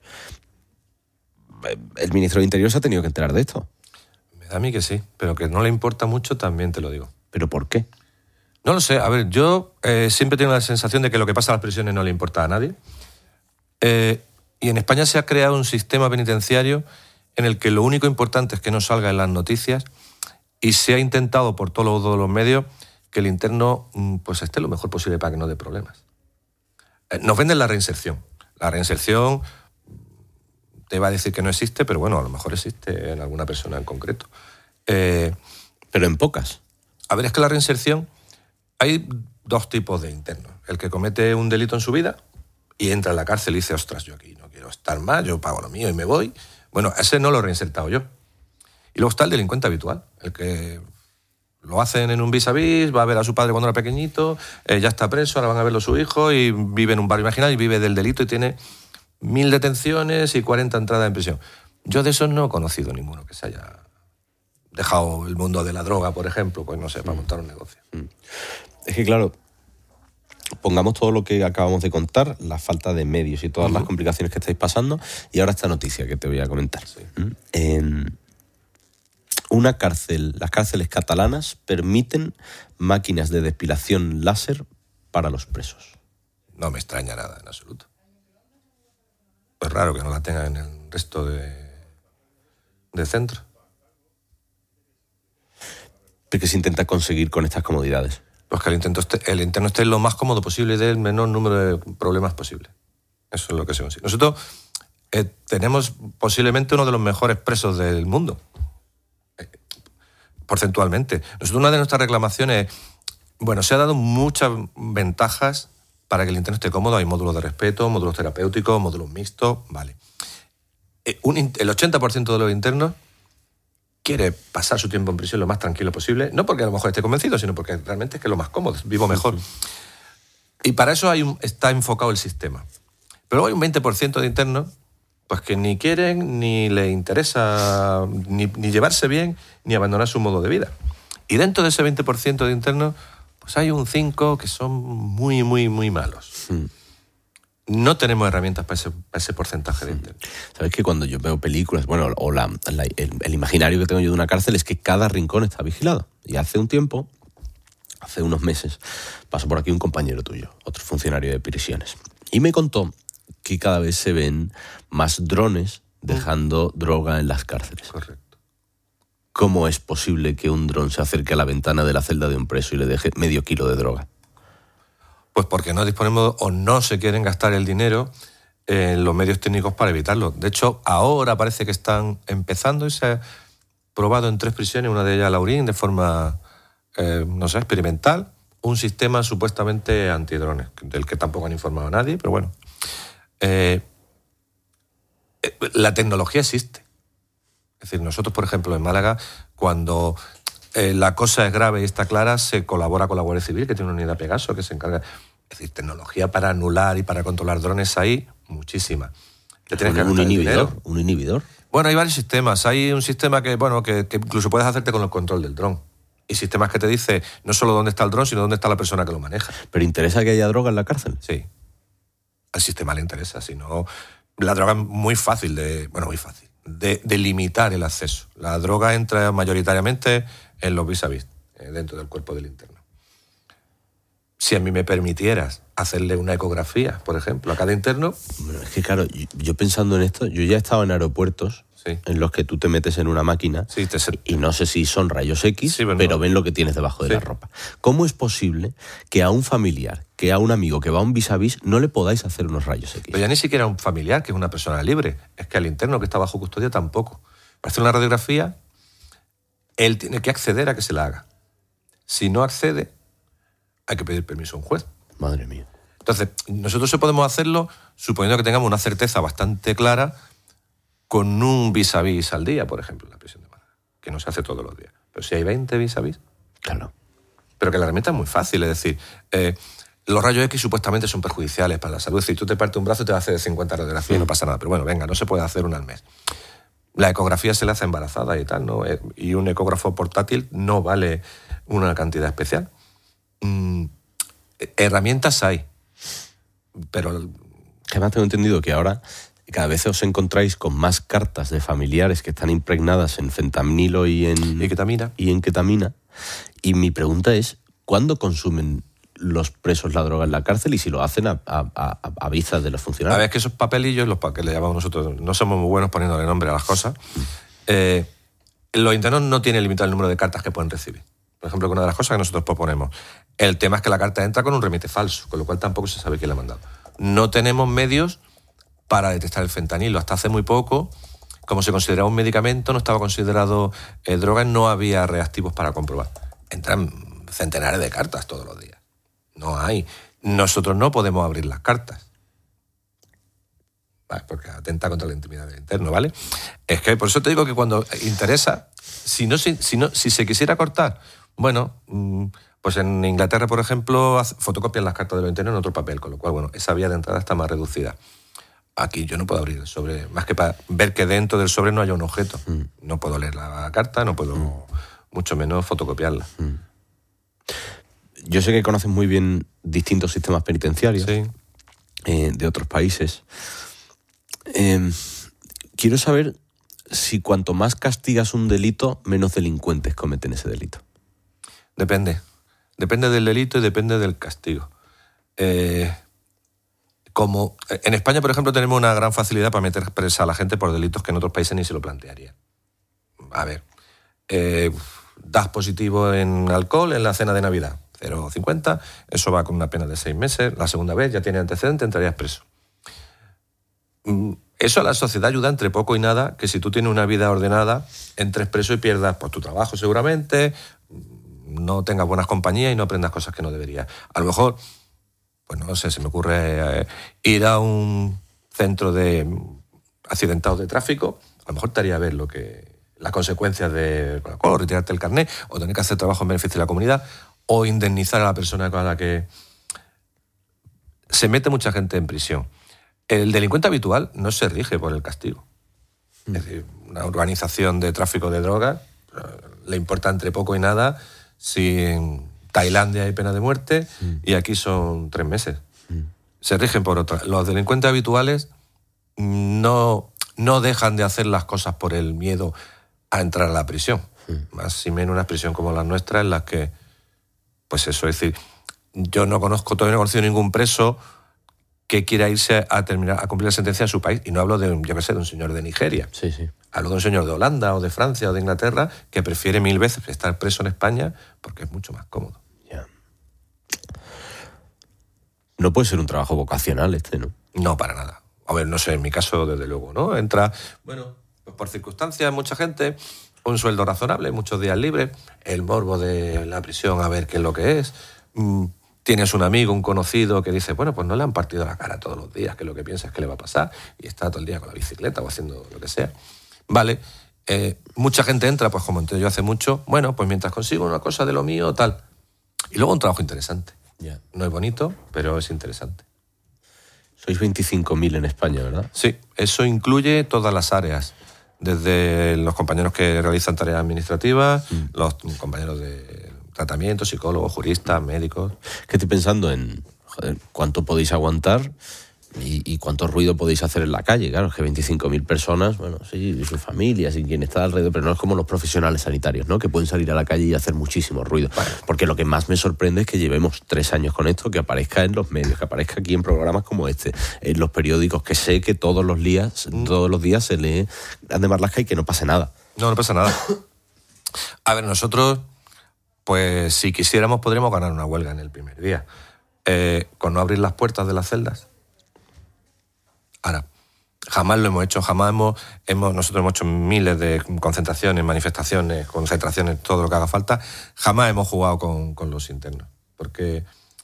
Speaker 1: El ministro de Interior se ha tenido que enterar de esto.
Speaker 2: Me da a mí que sí, pero que no le importa mucho también te lo digo.
Speaker 1: ¿Pero por qué?
Speaker 2: No lo sé. A ver, yo eh, siempre tengo la sensación de que lo que pasa en las prisiones no le importa a nadie. Eh, y en España se ha creado un sistema penitenciario en el que lo único importante es que no salga en las noticias y se ha intentado por todos los, los medios que el interno pues, esté lo mejor posible para que no dé problemas. Eh, nos venden la reinserción. La reinserción te va a decir que no existe, pero bueno, a lo mejor existe en alguna persona en concreto. Eh,
Speaker 1: pero en pocas.
Speaker 2: A ver, es que la reinserción... Hay dos tipos de internos. El que comete un delito en su vida y entra en la cárcel y dice, ostras, yo aquí no quiero estar más, yo pago lo mío y me voy. Bueno, ese no lo he reinsertado yo. Y luego está el delincuente habitual, el que lo hacen en un vis a vis, va a ver a su padre cuando era pequeñito, eh, ya está preso, ahora van a verlo su hijo y vive en un barrio marginal y vive del delito y tiene mil detenciones y cuarenta entradas en prisión. Yo de esos no he conocido ninguno que se haya dejado el mundo de la droga, por ejemplo, pues no sé, para mm. montar un negocio.
Speaker 1: Mm. Es que, claro, pongamos todo lo que acabamos de contar, la falta de medios y todas uh-huh. las complicaciones que estáis pasando, y ahora esta noticia que te voy a comentar. Sí. En una cárcel, las cárceles catalanas permiten máquinas de depilación láser para los presos.
Speaker 2: No me extraña nada, en absoluto. Es raro que no la tengan en el resto de, de centros.
Speaker 1: ¿Qué se intenta conseguir con estas comodidades?
Speaker 2: Pues que el, intento esté, el interno esté lo más cómodo posible y dé el menor número de problemas posible. Eso es lo que se consigue. Nosotros eh, tenemos posiblemente uno de los mejores presos del mundo, eh, porcentualmente. Nosotros, una de nuestras reclamaciones, bueno, se ha dado muchas ventajas para que el interno esté cómodo. Hay módulos de respeto, módulos terapéuticos, módulos mixtos, vale. Eh, un, el ochenta por ciento de los internos quiere pasar su tiempo en prisión lo más tranquilo posible, no porque a lo mejor esté convencido, sino porque realmente es que es lo más cómodo, vivo mejor. Sí, sí. Y para eso hay un, está enfocado el sistema. Pero luego hay un veinte por ciento de internos pues que ni quieren, ni les interesa ni, ni llevarse bien, ni abandonar su modo de vida. Y dentro de ese veinte por ciento de internos, pues hay un cinco por ciento que son muy, muy, muy malos. Sí. No tenemos herramientas para ese, para ese porcentaje de internos.
Speaker 1: Sabes que cuando yo veo películas, bueno, o la, la, el, el imaginario que tengo yo de una cárcel es que cada rincón está vigilado. Y hace un tiempo, hace unos meses, pasó por aquí un compañero tuyo, otro funcionario de prisiones, y me contó que cada vez se ven más drones dejando mm. droga en las cárceles.
Speaker 2: Correcto.
Speaker 1: ¿Cómo es posible que un dron se acerque a la ventana de la celda de un preso y le deje medio kilo de droga?
Speaker 2: Pues porque no disponemos o no se quieren gastar el dinero en los medios técnicos para evitarlo. De hecho, ahora parece que están empezando y se ha probado en tres prisiones, una de ellas Laurín, de forma, eh, no sé, experimental, un sistema supuestamente antidrones, del que tampoco han informado a nadie, pero bueno. Eh, la tecnología existe. Es decir, nosotros, por ejemplo, en Málaga, cuando eh, la cosa es grave y está clara, se colabora con la Guardia Civil, que tiene una unidad Pegaso, que se encarga... Es decir, tecnología para anular y para controlar drones hay muchísima.
Speaker 1: Le tienes un, que un inhibidor, un inhibidor.
Speaker 2: Bueno, hay varios sistemas. Hay un sistema que, bueno, que, que incluso puedes hacerte con el control del dron. Y sistemas que te dice no solo dónde está el dron, sino dónde está la persona que lo maneja.
Speaker 1: ¿Pero interesa que haya droga en la cárcel?
Speaker 2: Sí. Al sistema le interesa. Si no, la droga es muy fácil de... Bueno, muy fácil. De, de limitar el acceso. La droga entra mayoritariamente en los vis a vis, dentro del cuerpo del interno. Si a mí me permitieras hacerle una ecografía, por ejemplo, a cada interno...
Speaker 1: Bueno, es que claro, yo, yo pensando en esto, yo ya he estado en aeropuertos sí. en los que tú te metes en una máquina
Speaker 2: sí, te...
Speaker 1: y no sé si son rayos X, sí, pero, pero no. ven lo que tienes debajo de sí. la ropa. ¿Cómo es posible que a un familiar, que a un amigo que va a un vis a vis, no le podáis hacer unos rayos X?
Speaker 2: Pero ya ni siquiera a un familiar, que es una persona libre. Es que al interno que está bajo custodia tampoco. Para hacer una radiografía, él tiene que acceder a que se la haga. Si no accede, hay que pedir permiso a un juez.
Speaker 1: Madre mía.
Speaker 2: Entonces, nosotros podemos hacerlo suponiendo que tengamos una certeza bastante clara con un vis a vis al día, por ejemplo, en la prisión de Málaga, que no se hace todos los días. Pero si hay veinte vis a vis...
Speaker 1: Claro.
Speaker 2: Pero que la herramienta es muy fácil, es decir, eh, los rayos X supuestamente son perjudiciales para la salud. Es decir, tú te partes un brazo y te hace de cincuenta radiografías sí. y no pasa nada. Pero bueno, venga, no se puede hacer una al mes. La ecografía se le hace embarazada y tal, ¿no? Y un ecógrafo portátil no vale una cantidad especial. Mm, herramientas hay, pero...
Speaker 1: Además tengo entendido que ahora cada vez os encontráis con más cartas de familiares que están impregnadas en fentanilo y en...
Speaker 2: Y ketamina.
Speaker 1: Y en ketamina. Y mi pregunta es, ¿cuándo consumen los presos la droga en la cárcel y si lo hacen a, a, a, a vista de los funcionarios?
Speaker 2: A ver, es que esos papelillos, los que le llamamos nosotros, no somos muy buenos poniéndole nombre a las cosas. Mm. Eh, los internos no tienen limitado el número de cartas que pueden recibir. Por ejemplo, que una de las cosas que nosotros proponemos. El tema es que la carta entra con un remite falso, con lo cual tampoco se sabe quién la ha mandado. No tenemos medios para detectar el fentanilo. Hasta hace muy poco, como se consideraba un medicamento, no estaba considerado eh, droga, no había reactivos para comprobar. Entran centenares de cartas todos los días. No hay. Nosotros no podemos abrir las cartas. ¿Vale? Porque atenta contra la intimidad del interno, ¿vale? Es que por eso te digo que cuando interesa, si, no, si, si, no, si se quisiera cortar, bueno, pues en Inglaterra, por ejemplo, fotocopian las cartas de los internos en otro papel, con lo cual, bueno, esa vía de entrada está más reducida. Aquí yo no puedo abrir el sobre, más que para ver que dentro del sobre no haya un objeto. Mm. No puedo leer la carta, no puedo, mm. mucho menos fotocopiarla.
Speaker 1: Mm. Yo sé que conoces muy bien distintos sistemas penitenciarios
Speaker 2: sí.
Speaker 1: eh, de otros países. Eh, quiero saber si cuanto más castigas un delito, menos delincuentes cometen ese delito.
Speaker 2: Depende. Depende del delito y depende del castigo. Eh, como en España, por ejemplo, tenemos una gran facilidad para meter presa a la gente por delitos que en otros países ni se lo plantearían. A ver, eh, das positivo en alcohol en la cena de Navidad, cero coma cincuenta, eso va con una pena de seis meses, la segunda vez ya tiene antecedente, entrarías preso. Eso a la sociedad ayuda entre poco y nada, que si tú tienes una vida ordenada, entres preso y pierdas pues, tu trabajo seguramente, no tengas buenas compañías y no aprendas cosas que no deberías. A lo mejor, pues no sé, se me ocurre eh, ir a un centro de accidentados de tráfico, a lo mejor te haría ver lo que, las consecuencias de o retirarte el carnet, o tener que hacer trabajo en beneficio de la comunidad, o indemnizar a la persona con la que se mete mucha gente en prisión. El delincuente habitual no se rige por el castigo. Es decir, una organización de tráfico de drogas le importa entre poco y nada si en Tailandia hay pena de muerte mm. y aquí son tres meses. Mm. Se rigen por otra. Los delincuentes habituales no, no dejan de hacer las cosas por el miedo a entrar a la prisión. Mm. Más y menos una prisión como la nuestra en la que, pues eso, es decir, yo no conozco, todavía no he conocido ningún preso que quiera irse a terminar a cumplir la sentencia en su país. Y no hablo de, yo qué sé, de un señor de Nigeria.
Speaker 1: Sí, sí.
Speaker 2: Hablo de un señor de Holanda o de Francia o de Inglaterra que prefiere mil veces estar preso en España porque es mucho más cómodo.
Speaker 1: Ya. No puede ser un trabajo vocacional este, ¿no?
Speaker 2: No, para nada. A ver, no sé, en mi caso, desde luego, ¿no? Entra, bueno, pues por circunstancias, mucha gente, un sueldo razonable, muchos días libres, el morbo de la prisión a ver qué es lo que es. Mm, Tienes un amigo, un conocido que dice, bueno, pues no le han partido la cara todos los días, que lo que piensa es que le va a pasar, y está todo el día con la bicicleta o haciendo lo que sea. Vale, eh, mucha gente entra, pues como entré yo hace mucho, bueno, pues mientras consigo una cosa de lo mío, tal. Y luego un trabajo interesante.
Speaker 1: Yeah.
Speaker 2: No es bonito, pero es interesante.
Speaker 1: Sois veinticinco mil en España, ¿verdad?
Speaker 2: Sí, eso incluye todas las áreas, desde los compañeros que realizan tareas administrativas, mm. los compañeros de tratamiento, psicólogos, juristas, médicos.
Speaker 1: Que estoy pensando en, joder, cuánto podéis aguantar y, y cuánto ruido podéis hacer en la calle. Claro, es que veinticinco mil personas, bueno, sí, y sus familias y quien está alrededor, pero no es como los profesionales sanitarios, ¿no? Que pueden salir a la calle y hacer muchísimo ruido. Vale. Porque lo que más me sorprende es que llevemos tres años con esto, que aparezca en los medios, que aparezca aquí en programas como este, en los periódicos, que sé que todos los días, mm. todos los días se lee Grande Marlaska y que no pase nada.
Speaker 2: No, no pasa nada. A ver, nosotros... Pues si quisiéramos podríamos ganar una huelga en el primer día. Eh, con no abrir las puertas de las celdas. Ahora, jamás lo hemos hecho, jamás hemos, hemos... Nosotros hemos hecho miles de concentraciones, manifestaciones, concentraciones, todo lo que haga falta. Jamás hemos jugado con, con los internos. Porque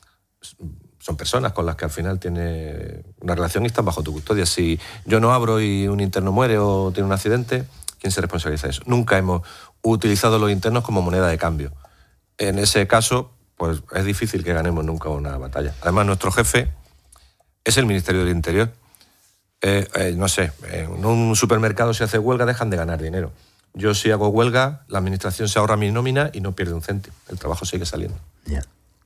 Speaker 2: son personas con las que al final tiene una relación y están bajo tu custodia. Si yo no abro y un interno muere o tiene un accidente, ¿quién se responsabiliza de eso? Nunca hemos utilizado los internos como moneda de cambio. En ese caso, pues es difícil que ganemos nunca una batalla. Además, nuestro jefe es el Ministerio del Interior. Eh, eh, no sé, en un supermercado si hace huelga dejan de ganar dinero. Yo si hago huelga, la administración se ahorra mi nómina y no pierde un céntimo. El trabajo sigue saliendo.
Speaker 1: Yeah.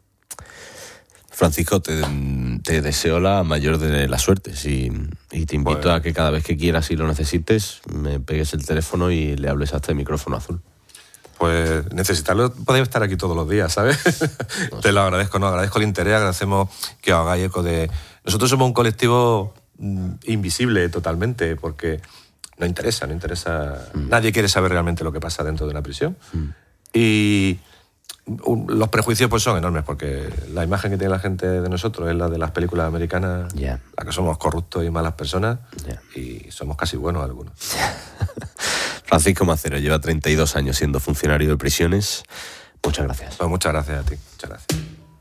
Speaker 1: Francisco, te, te deseo la mayor de las suertes y, y te invito bueno. a que cada vez que quieras y lo necesites, me pegues el teléfono y le hables a este micrófono azul.
Speaker 2: Pues necesitarlo, podéis estar aquí todos los días, ¿sabes? No, Te lo agradezco, ¿no? Agradezco el interés, agradecemos que os hagáis eco de... Nosotros somos un colectivo mm, invisible totalmente, porque no interesa, no interesa... Mm. Nadie quiere saber realmente lo que pasa dentro de una prisión. Mm. Y un, los prejuicios pues son enormes, porque la imagen que tiene la gente de nosotros es la de las películas americanas,
Speaker 1: yeah.
Speaker 2: la que somos corruptos y malas personas,
Speaker 1: yeah.
Speaker 2: y somos casi buenos algunos.
Speaker 1: Francisco Macero lleva treinta y dos años siendo funcionario de prisiones. Muchas gracias.
Speaker 2: Pues muchas gracias a ti. Muchas gracias.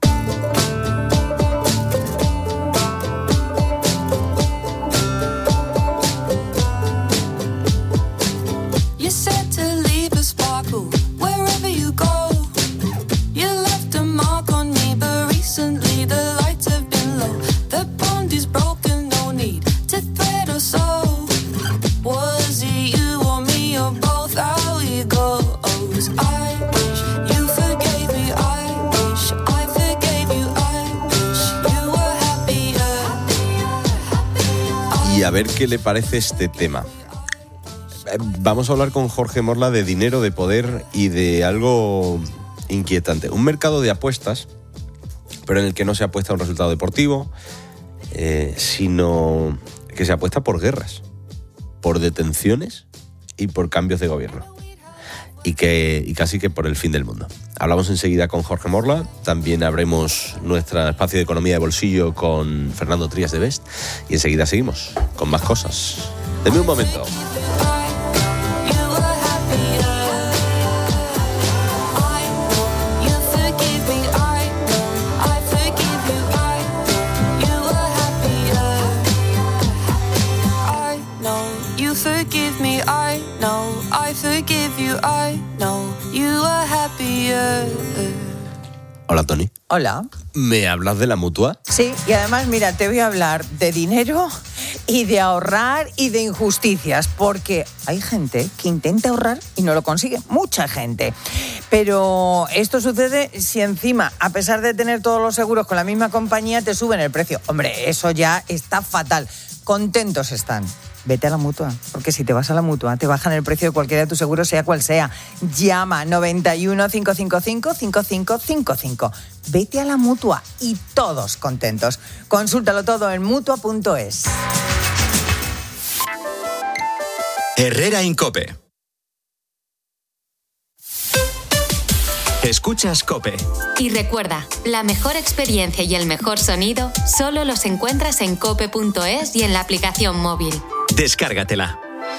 Speaker 1: Y a ver qué le parece este tema. Vamos a hablar con Jorge Morla de dinero, de poder y de algo inquietante. Un mercado de apuestas, pero en el que no se apuesta a un resultado deportivo, eh, sino que se apuesta por guerras, por detenciones y por cambios de gobierno. Y, que, y casi que por el fin del mundo. Hablamos enseguida con Jorge Morla, también abremos nuestro espacio de economía de bolsillo con Fernando Trías de Best y enseguida seguimos con más cosas. Denme un momento.
Speaker 3: Forgive me, I know. I forgive you, I know. You are happier.
Speaker 1: Hola, Tony.
Speaker 4: Hola.
Speaker 1: ¿Me hablas de la Mutua?
Speaker 4: Sí, y además, mira, te voy a hablar de dinero y de ahorrar y de injusticias, porque hay gente que intenta ahorrar y no lo consigue, mucha gente. Pero esto sucede si encima, a pesar de tener todos los seguros con la misma compañía, te suben el precio. Hombre, eso ya está fatal. Contentos están. Vete a la Mutua, porque si te vas a la Mutua te bajan el precio de cualquiera de tus seguros, sea cual sea. Llama noventa y uno, cinco cinco cinco, cinco cinco cinco cinco. Vete a la Mutua y todos contentos. Consúltalo todo en mutua punto es.
Speaker 7: Herrera Incope. Escuchas COPE.
Speaker 8: Y recuerda, la mejor experiencia y el mejor sonido solo los encuentras en cope punto es y en la aplicación móvil.
Speaker 7: Descárgatela.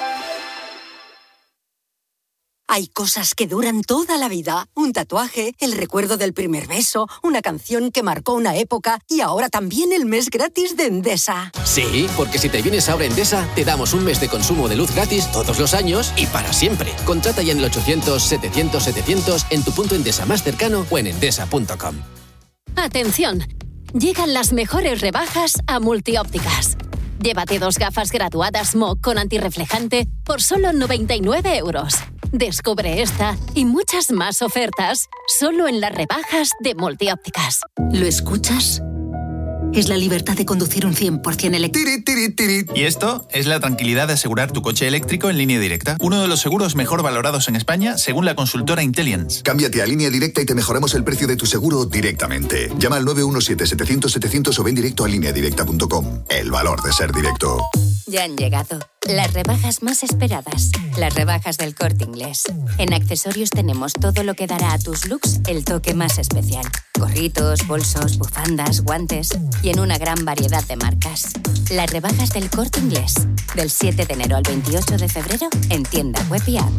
Speaker 5: Hay cosas que duran toda la vida. Un tatuaje, el recuerdo del primer beso, una canción que marcó una época y ahora también el mes gratis de Endesa.
Speaker 6: Sí, porque si te vienes ahora a Endesa, te damos un mes de consumo de luz gratis todos los años y para siempre. Contrata ya en el ochocientos, setecientos, setecientos en tu punto Endesa más cercano o en endesa punto com.
Speaker 23: Atención, llegan las mejores rebajas a Multiópticas. Llévate dos gafas graduadas M O C con antirreflejante por solo noventa y nueve euros. Descubre esta y muchas más ofertas solo en las rebajas de Multiópticas.
Speaker 16: ¿Lo escuchas? Es la libertad de conducir un cien por ciento eléctrico.
Speaker 17: Y esto es la tranquilidad de asegurar tu coche eléctrico en Línea Directa. Uno de los seguros mejor valorados en España, según la consultora Intelliance.
Speaker 18: Cámbiate a Línea Directa y te mejoramos el precio de tu seguro directamente. Llama al nueve uno siete, setecientos, setecientos o ven directo a línea directa punto com. El valor de ser directo.
Speaker 8: Ya han llegado las rebajas más esperadas, las rebajas del Corte Inglés. En accesorios tenemos todo lo que dará a tus looks el toque más especial. Gorritos, bolsos, bufandas, guantes y en una gran variedad de marcas. Las rebajas del Corte Inglés, del siete de enero al veintiocho de febrero en tienda web y app.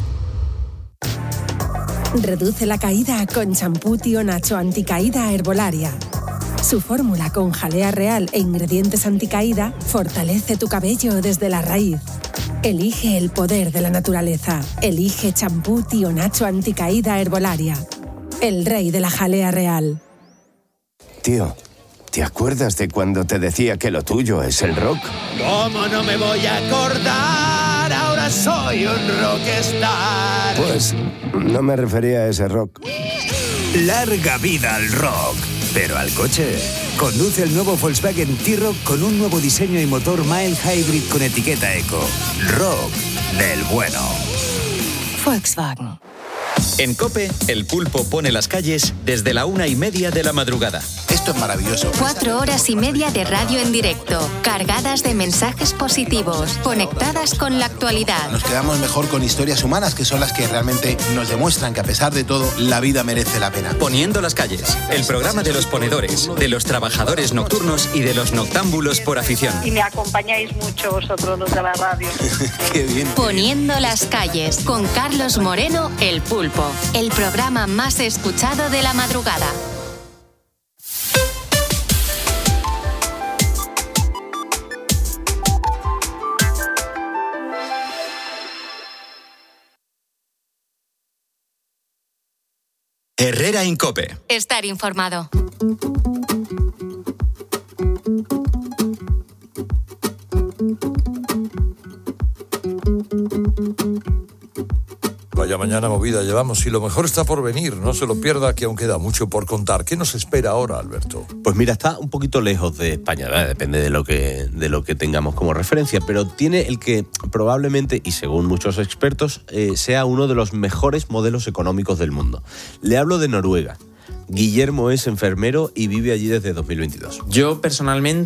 Speaker 22: Reduce la caída con champú Tío Nacho Anticaída Herbolaria. Su fórmula con jalea real e ingredientes anticaída fortalece tu cabello desde la raíz. Elige el poder de la naturaleza. Elige champú Tío Nacho Anticaída Herbolaria. El rey de la jalea real.
Speaker 9: Tío, ¿te acuerdas de cuando te decía que lo tuyo es el rock?
Speaker 10: ¿Cómo no me voy a acordar? Ahora soy un rockstar.
Speaker 9: Pues no me refería a ese rock.
Speaker 11: Larga vida al rock. Pero al coche. Conduce el nuevo Volkswagen T-Roc con un nuevo diseño y motor mild hybrid con etiqueta eco. Rock del bueno.
Speaker 22: Volkswagen.
Speaker 7: En COPE, el pulpo pone las calles desde la una y media de la madrugada.
Speaker 10: Esto es maravilloso.
Speaker 8: Cuatro horas y media de radio en directo, cargadas de mensajes positivos, conectadas con la actualidad.
Speaker 10: Nos quedamos mejor con historias humanas, que son las que realmente nos demuestran que a pesar de todo, la vida merece la pena.
Speaker 7: Poniendo las calles, el programa de los ponedores, de los trabajadores nocturnos y de los noctámbulos por afición.
Speaker 12: Y me acompañáis mucho vosotros los de la radio.
Speaker 10: Qué bien.
Speaker 8: Poniendo las calles, con Carlos Moreno, el pulpo. El programa más escuchado de la madrugada.
Speaker 7: Herrera Incope.
Speaker 8: Estar informado.
Speaker 28: Vaya mañana movida llevamos y lo mejor está por venir. No se lo pierda, que aún queda mucho por contar. ¿Qué nos espera ahora, Alberto?
Speaker 1: Pues mira, está un poquito lejos de España, ¿verdad? Depende de lo que de lo que tengamos como referencia, pero tiene el que probablemente, y según muchos expertos, eh, sea uno de los mejores modelos económicos del mundo. Le hablo de Noruega. Guillermo es enfermero y vive allí desde dos mil veintidós.
Speaker 29: Yo personalmente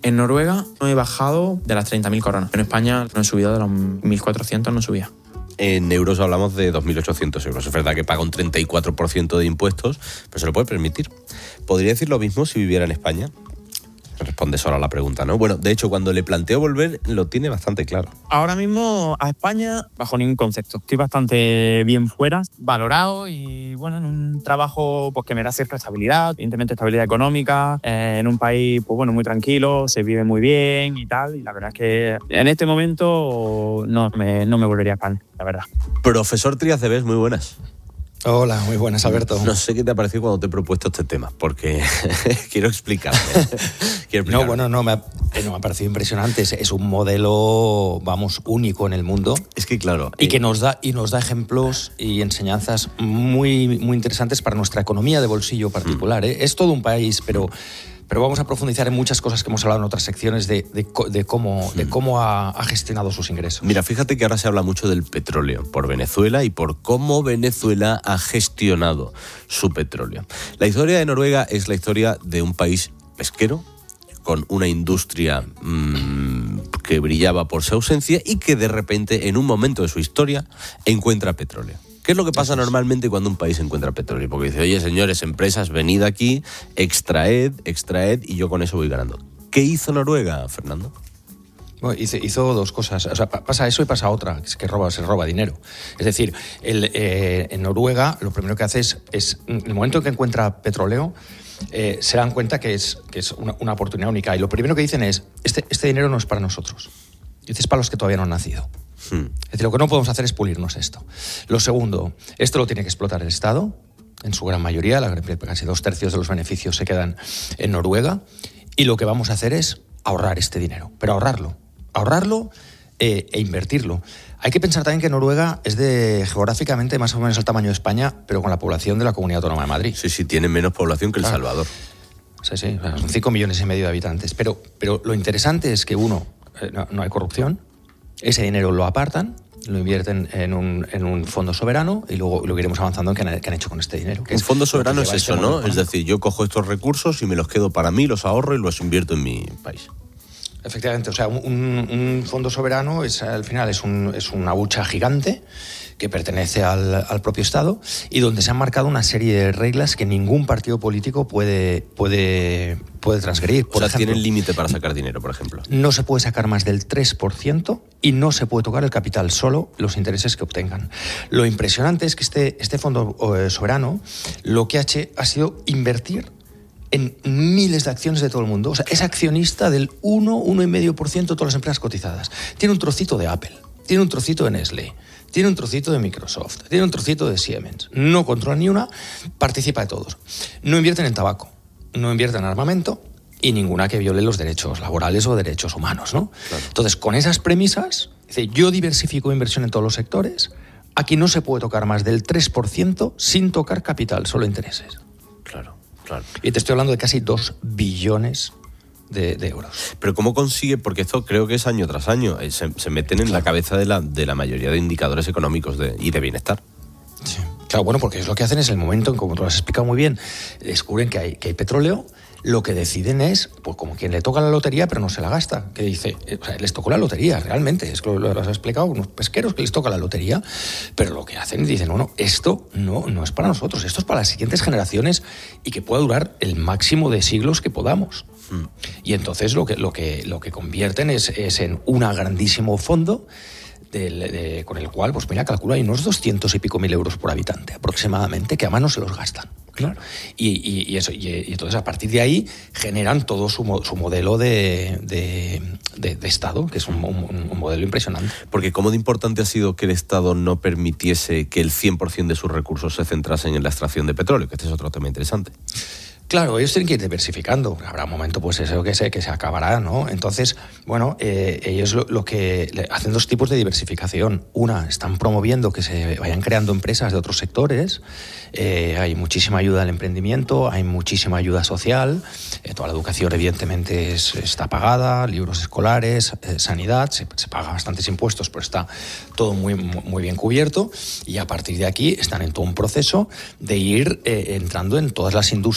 Speaker 13: En Noruega no he bajado de las treinta mil coronas. En España no he subido de los mil cuatrocientos, no subía.
Speaker 1: En euros hablamos de dos mil ochocientos euros. Es verdad que paga un treinta y cuatro por ciento de impuestos, pero se lo puede permitir. ¿Podría decir lo mismo si viviera en España? Responde sola a la pregunta, ¿no? Bueno, de hecho, cuando le planteo volver, lo tiene bastante claro.
Speaker 13: Ahora mismo a España, bajo ningún concepto. Estoy bastante bien fuera, valorado y, bueno, en un trabajo pues, que me da cierta estabilidad, evidentemente estabilidad económica, eh, en un país, pues bueno, muy tranquilo, se vive muy bien y tal. Y la verdad es que en este momento no me, no me volvería a España, la verdad.
Speaker 1: Profesor Trías de Bes, muy buenas.
Speaker 14: Hola, muy buenas, Alberto.
Speaker 1: No sé qué te ha parecido cuando te he propuesto este tema, porque quiero explicarme. quiero explicarme.
Speaker 14: No, bueno, no me, ha, no, me ha parecido impresionante. Es, es un modelo, vamos, único en el mundo.
Speaker 1: Es que, claro.
Speaker 14: Y
Speaker 1: eh,
Speaker 14: que nos da, y nos da ejemplos y enseñanzas muy, muy interesantes para nuestra economía de bolsillo particular. Mm. ¿eh? Es todo un país, pero... Pero vamos a profundizar en muchas cosas que hemos hablado en otras secciones de, de, de cómo, de cómo ha, ha gestionado sus ingresos.
Speaker 1: Mira, fíjate que ahora se habla mucho del petróleo por Venezuela y por cómo Venezuela ha gestionado su petróleo. La historia de Noruega es la historia de un país pesquero con una industria mmm, que brillaba por su ausencia y que de repente, en un momento de su historia, encuentra petróleo. ¿Qué es lo que pasa normalmente cuando un país encuentra petróleo? Porque dice, oye, señores, empresas, venid aquí, extraed, extraed, y yo con eso voy ganando. ¿Qué hizo Noruega, Fernando?
Speaker 14: Bueno, hizo, hizo dos cosas. O sea, pasa eso y pasa otra, que es que roba, se roba dinero. Es decir, el, eh, en Noruega lo primero que hace es, es, en el momento en que encuentra petróleo, eh, se dan cuenta que es, que es una, una oportunidad única. Y lo primero que dicen es, este, este dinero no es para nosotros. Este es para los que todavía no han nacido. Hmm. Es decir, lo que no podemos hacer es pulirnos esto. Lo segundo, esto lo tiene que explotar el Estado, en su gran mayoría, la, casi dos tercios de los beneficios se quedan en Noruega, y lo que vamos a hacer es ahorrar este dinero, pero ahorrarlo, ahorrarlo eh, e invertirlo. Hay que pensar también que Noruega es de geográficamente más o menos el tamaño de España, pero con la población de la Comunidad Autónoma de Madrid.
Speaker 1: Sí, sí, tiene menos población que El claro. Salvador.
Speaker 14: Sí, sí, son cinco millones y medio de habitantes. Pero, pero lo interesante es que, uno, eh, no, no hay corrupción. Ese dinero lo apartan, lo invierten en un, en un fondo soberano y luego lo iremos avanzando en qué han, qué han hecho con este dinero.
Speaker 1: Un fondo soberano es eso, ¿no? Es decir, yo cojo estos recursos y me los quedo para mí, los ahorro y los invierto en mi país.
Speaker 14: Efectivamente, o sea, un, un fondo soberano es, al final es, un, es una hucha gigante que pertenece al, al propio Estado y donde se han marcado una serie de reglas que ningún partido político puede, puede, puede transgredir.
Speaker 1: Por o sea, ejemplo, tienen límite para sacar dinero, por ejemplo.
Speaker 14: No se puede sacar más del tres por ciento y no se puede tocar el capital, solo los intereses que obtengan. Lo impresionante es que este, este fondo eh, soberano lo que ha hecho ha sido invertir en miles de acciones de todo el mundo. O sea, es accionista del uno, uno coma cinco por ciento de todas las empresas cotizadas. Tiene un trocito de Apple, tiene un trocito de Nestlé, tiene un trocito de Microsoft, tiene un trocito de Siemens. No controla ni una, participa de todos. No invierten en tabaco, no invierten en armamento y ninguna que viole los derechos laborales o derechos humanos, ¿no? Claro. Entonces, con esas premisas, dice, yo diversifico inversión en todos los sectores, aquí no se puede tocar más del tres por ciento sin tocar capital, solo intereses.
Speaker 1: Claro. Claro.
Speaker 14: Y te estoy hablando de casi dos billones de, de euros.
Speaker 1: Pero ¿cómo consigue? Porque esto creo que es año tras año. Se, se meten en claro. la cabeza de la, de la mayoría de indicadores económicos de, y de bienestar.
Speaker 14: Sí. Claro, bueno, porque es lo que hacen es el momento en, como tú lo has explicado muy bien, descubren que hay, que hay petróleo, lo que deciden es, pues como quien le toca la lotería pero no se la gasta, que dice, o sea, les tocó la lotería, realmente, es lo, lo has explicado, unos pesqueros que les toca la lotería, pero lo que hacen dicen, no, no, esto no, no es para nosotros, esto es para las siguientes generaciones y que pueda durar el máximo de siglos que podamos. Mm. Y entonces lo que, lo que, lo que convierten es, es en un grandísimo fondo Del, de, con el cual, pues mira, calcula, hay unos doscientos y pico mil euros por habitante aproximadamente, que además no se los gastan. Claro. Y, y, y eso y, y entonces a partir de ahí generan todo su, su modelo de, de, de, de Estado, que es un, un, un modelo impresionante.
Speaker 1: Porque ¿cómo de importante ha sido que el Estado no permitiese que el cien por ciento de sus recursos se centrasen en la extracción de petróleo? Que este es otro tema interesante.
Speaker 14: Claro, ellos tienen que ir diversificando. Habrá un momento, pues eso que se, que se acabará, ¿no? Entonces, bueno, eh, ellos lo, lo que hacen dos tipos de diversificación. Una, están promoviendo que se vayan creando empresas de otros sectores. Eh, hay muchísima ayuda al emprendimiento, hay muchísima ayuda social. Eh, toda la educación, evidentemente, es, está pagada, libros escolares, eh, sanidad, se, se paga bastantes impuestos, pero está todo muy, muy bien cubierto. Y a partir de aquí están en todo un proceso de ir eh, entrando en todas las industrias que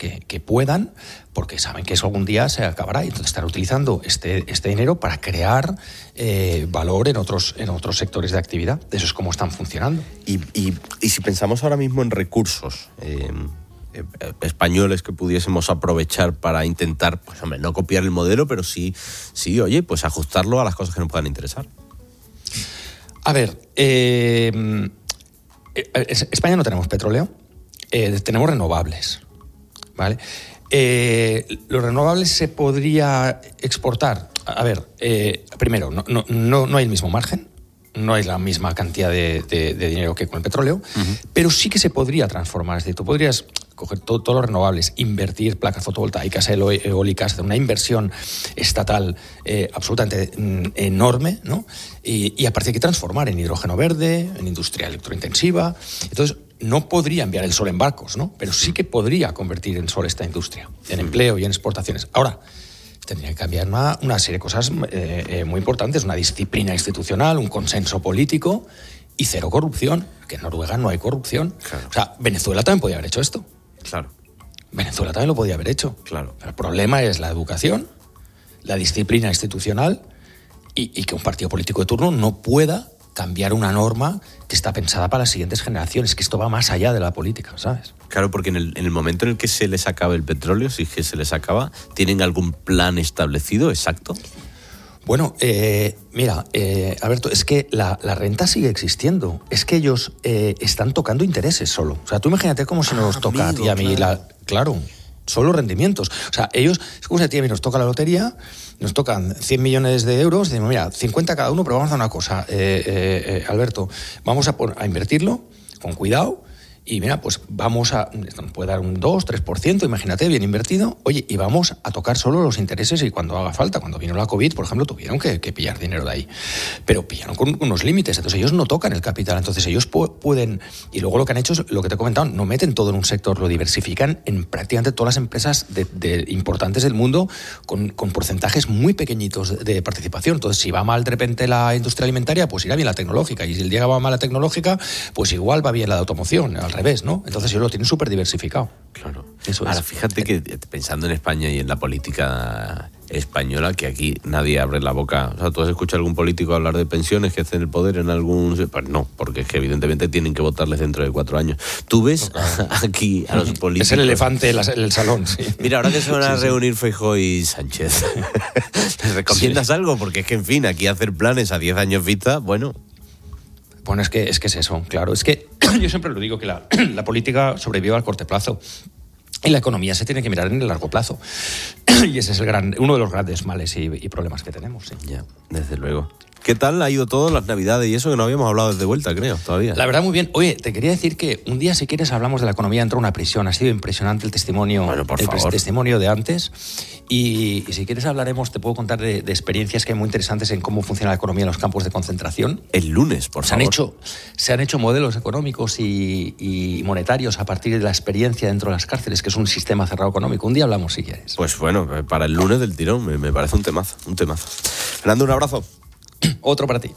Speaker 14: que, que puedan, porque saben que eso algún día se acabará y entonces están utilizando este, este dinero para crear eh, valor en otros, en otros sectores de actividad. Eso es cómo están funcionando.
Speaker 1: Y, y, y si pensamos ahora mismo en recursos eh, eh, españoles que pudiésemos aprovechar para intentar, pues hombre, no copiar el modelo, pero sí, sí, oye, pues ajustarlo a las cosas que nos puedan interesar.
Speaker 14: A ver, eh, en España no tenemos petróleo, eh, tenemos renovables, ¿vale? Eh, los renovables se podría exportar. A ver, eh, primero, no, no, no, no hay el mismo margen, no hay la misma cantidad de, de, de dinero que con el petróleo, uh-huh. pero sí que se podría transformar. Es decir, tú podrías coger todo, todos los renovables, invertir placas fotovoltaicas, eólicas, hacer una inversión estatal eh, absolutamente mm, enorme, ¿no? Y, y a partir de aquí transformar en hidrógeno verde, en industria electrointensiva. Entonces, no podría enviar el sol en barcos, ¿no? Pero sí que podría convertir en sol esta industria, en empleo y en exportaciones. Ahora, tendría que cambiar una, una serie de cosas eh, eh, muy importantes, una disciplina institucional, un consenso político y cero corrupción, que en Noruega no hay corrupción. Claro. O sea, Venezuela también podía haber hecho esto.
Speaker 1: Claro.
Speaker 14: Venezuela también lo podía haber hecho.
Speaker 1: Claro.
Speaker 14: El problema es la educación, la disciplina institucional y, y que un partido político de turno no pueda cambiar una norma que está pensada para las siguientes generaciones, que esto va más allá de la política, ¿sabes?
Speaker 1: Claro, porque en el, en el momento en el que se les acaba el petróleo, si es que se les acaba, ¿tienen algún plan establecido exacto?
Speaker 14: Bueno, eh, mira, eh, Alberto, es que la, la renta sigue existiendo. Es que ellos eh, están tocando intereses solo. O sea, tú imagínate como si nos ah, toca amigo, a ti a mí, claro. La, claro, solo rendimientos. O sea, ellos, es como si a ti a mí nos toca la lotería, nos tocan cien millones de euros, decimos, mira, cincuenta cada uno, pero vamos a hacer una cosa, eh, eh, eh, Alberto, vamos a, a invertirlo con cuidado. Y mira, pues vamos a, nos puede dar un dos, tres por ciento, imagínate, bien invertido. Oye, y vamos a tocar solo los intereses y cuando haga falta. Cuando vino la COVID, por ejemplo, tuvieron que, que pillar dinero de ahí. Pero pillaron con unos límites. Entonces ellos no tocan el capital. Entonces ellos pu- pueden... Y luego lo que han hecho es lo que te he comentado, no meten todo en un sector, lo diversifican en prácticamente todas las empresas de, de importantes del mundo con, con porcentajes muy pequeñitos de, de participación. Entonces si va mal de repente la industria alimentaria, pues irá bien la tecnológica. Y si el día va mal la tecnológica, pues igual va bien la de automoción. Al revés, ¿no? Entonces ellos lo tienen súper diversificado.
Speaker 1: Claro.
Speaker 14: Eso
Speaker 1: Ahora,
Speaker 14: es.
Speaker 1: fíjate que pensando en España y en la política española, que aquí nadie abre la boca. O sea, ¿tú has escuchado a algún político hablar de pensiones que hacen el poder en algún...? Pues no, porque es que evidentemente tienen que votarles dentro de cuatro años. ¿Tú ves aquí a los políticos...?
Speaker 14: Es el elefante en el salón, sí.
Speaker 1: Mira, ahora que se van a
Speaker 14: sí,
Speaker 1: reunir sí. Feijóo y Sánchez, ¿les recomiendas sí. algo? Porque es que, en fin, aquí hacer planes a diez años vista, bueno...
Speaker 14: Bueno, es que, es que es eso, claro. Es que yo siempre lo digo, que la, la política sobrevive al corto plazo y la economía se tiene que mirar en el largo plazo. Y ese es el gran, uno de los grandes males y, y problemas que tenemos. Sí.
Speaker 1: Ya, desde luego. ¿Qué tal ha ido todo las Navidades y eso, que no habíamos hablado desde vuelta, creo, todavía?
Speaker 14: La verdad, muy bien. Oye, te quería decir que un día, si quieres, hablamos de la economía dentro de una prisión. Ha sido impresionante el testimonio,
Speaker 1: bueno, por
Speaker 14: el
Speaker 1: favor.
Speaker 14: testimonio de antes. Y, y si quieres hablaremos, te puedo contar de, de experiencias que hay muy interesantes en cómo funciona la economía en los campos de concentración.
Speaker 1: El lunes, por
Speaker 14: se
Speaker 1: favor.
Speaker 14: Han hecho, se han hecho modelos económicos y, y monetarios a partir de la experiencia dentro de las cárceles, que es un sistema cerrado económico. Un día hablamos, si quieres.
Speaker 1: Pues bueno, para el lunes del tirón, me, me parece un temazo, un temazo. Fernando, un abrazo.
Speaker 14: Otro para ti.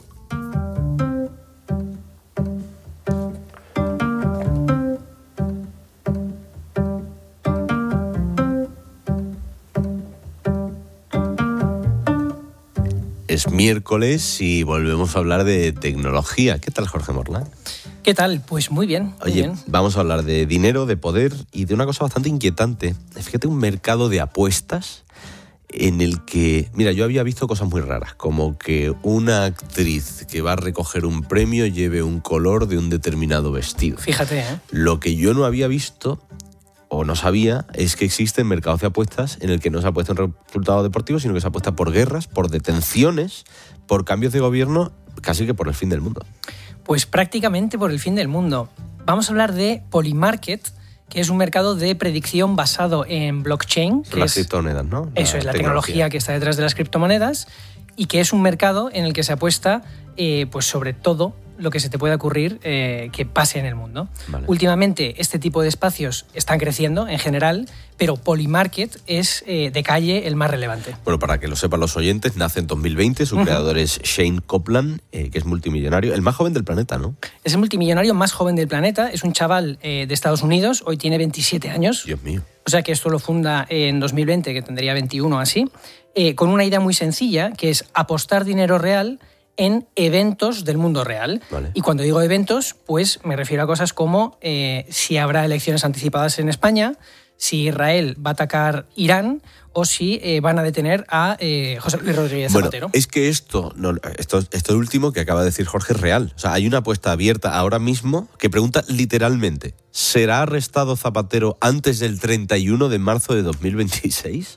Speaker 1: Es miércoles y volvemos a hablar de tecnología. ¿Qué tal, Jorge Morlán?
Speaker 15: ¿Qué tal? Pues muy bien. Muy
Speaker 1: Oye,
Speaker 15: bien.
Speaker 1: vamos a hablar de dinero, de poder y de una cosa bastante inquietante. Fíjate, un mercado de apuestas en el que, mira, yo había visto cosas muy raras, como que una actriz que va a recoger un premio lleve un color de un determinado vestido.
Speaker 15: Fíjate, ¿eh?
Speaker 1: Lo que yo no había visto o no sabía es que existen mercados de apuestas en el que no se apuesta en resultados deportivos, sino que se apuesta por guerras, por detenciones, por cambios de gobierno, casi que por el fin del mundo.
Speaker 15: Pues prácticamente por el fin del mundo. Vamos a hablar de Polymarket, que es un mercado de predicción basado en blockchain.
Speaker 1: Son las criptomonedas, ¿no?
Speaker 15: Eso es, la tecnología que está detrás de las criptomonedas, y que es un mercado en el que se apuesta eh, pues sobre todo lo que se te pueda ocurrir eh, que pase en el mundo.
Speaker 1: Vale.
Speaker 15: Últimamente este tipo de espacios están creciendo en general, pero Polymarket es eh, de calle el más relevante.
Speaker 1: Bueno, para que lo sepan los oyentes, nace en dos mil veinte, su uh-huh. creador es Shane Copland, eh, que es multimillonario, el más joven del planeta, ¿no?
Speaker 15: Es el multimillonario más joven del planeta, es un chaval eh, de Estados Unidos, hoy tiene veintisiete años.
Speaker 1: Dios mío.
Speaker 15: O sea que esto lo funda en dos mil veinte, que tendría veintiuno así, eh, con una idea muy sencilla, que es apostar dinero real en eventos del mundo real.
Speaker 1: Vale.
Speaker 15: Y cuando digo eventos, pues me refiero a cosas como eh, si habrá elecciones anticipadas en España, si Israel va a atacar Irán o si eh, van a detener a eh, José Luis Rodríguez Zapatero.
Speaker 1: Bueno, es que esto, no, esto, esto último que acaba de decir Jorge es real. O sea, hay una apuesta abierta ahora mismo que pregunta literalmente, ¿será arrestado Zapatero antes del treinta y uno de marzo de dos mil veintiséis?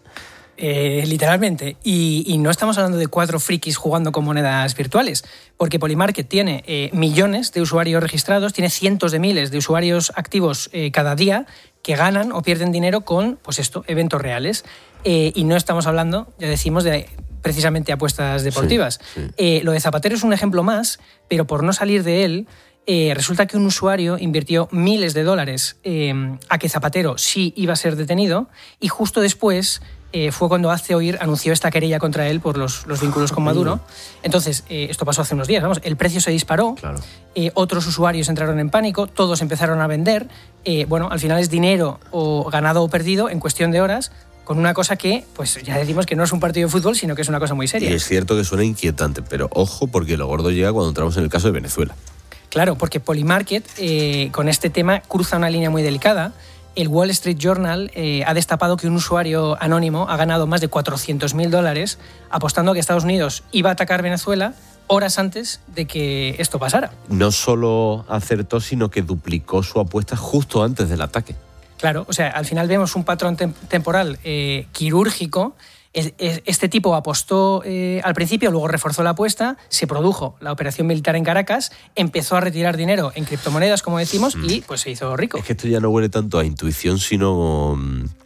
Speaker 15: Eh, literalmente. Y, y no estamos hablando de cuatro frikis jugando con monedas virtuales, porque Polymarket tiene eh, millones de usuarios registrados, tiene cientos de miles de usuarios activos eh, cada día que ganan o pierden dinero con, pues esto, eventos reales. Eh, y no estamos hablando, ya decimos, de precisamente apuestas deportivas.
Speaker 1: Sí, sí.
Speaker 15: Eh, lo de Zapatero es un ejemplo más, pero por no salir de él, eh, resulta que un usuario invirtió miles de dólares eh, a que Zapatero sí iba a ser detenido y justo después Eh, fue cuando Hazte Oír anunció esta querella contra él por los, los vínculos con Maduro. Entonces, eh, esto pasó hace unos días, vamos, el precio se disparó,
Speaker 1: claro.
Speaker 15: eh, otros usuarios entraron en pánico, todos empezaron a vender. Eh, bueno, al final es dinero o ganado o perdido en cuestión de horas, con una cosa que, pues ya decimos que no es un partido de fútbol, sino que es una cosa muy seria.
Speaker 1: Y es cierto que suena inquietante, pero ojo, porque lo gordo llega cuando entramos en el caso de Venezuela.
Speaker 15: Claro, porque Polymarket, eh, con este tema, cruza una línea muy delicada. El Wall Street Journal eh, ha destapado que un usuario anónimo ha ganado más de cuatrocientos mil dólares apostando a que Estados Unidos iba a atacar Venezuela horas antes de que esto pasara.
Speaker 1: No solo acertó, sino que duplicó su apuesta justo antes del ataque.
Speaker 15: Claro, o sea, al final vemos un patrón tem- temporal eh, quirúrgico. Este tipo apostó eh, al principio, luego reforzó la apuesta, se produjo la operación militar en Caracas, empezó a retirar dinero en criptomonedas, como decimos, mm. y pues se hizo rico.
Speaker 1: Es que esto ya no huele tanto a intuición, sino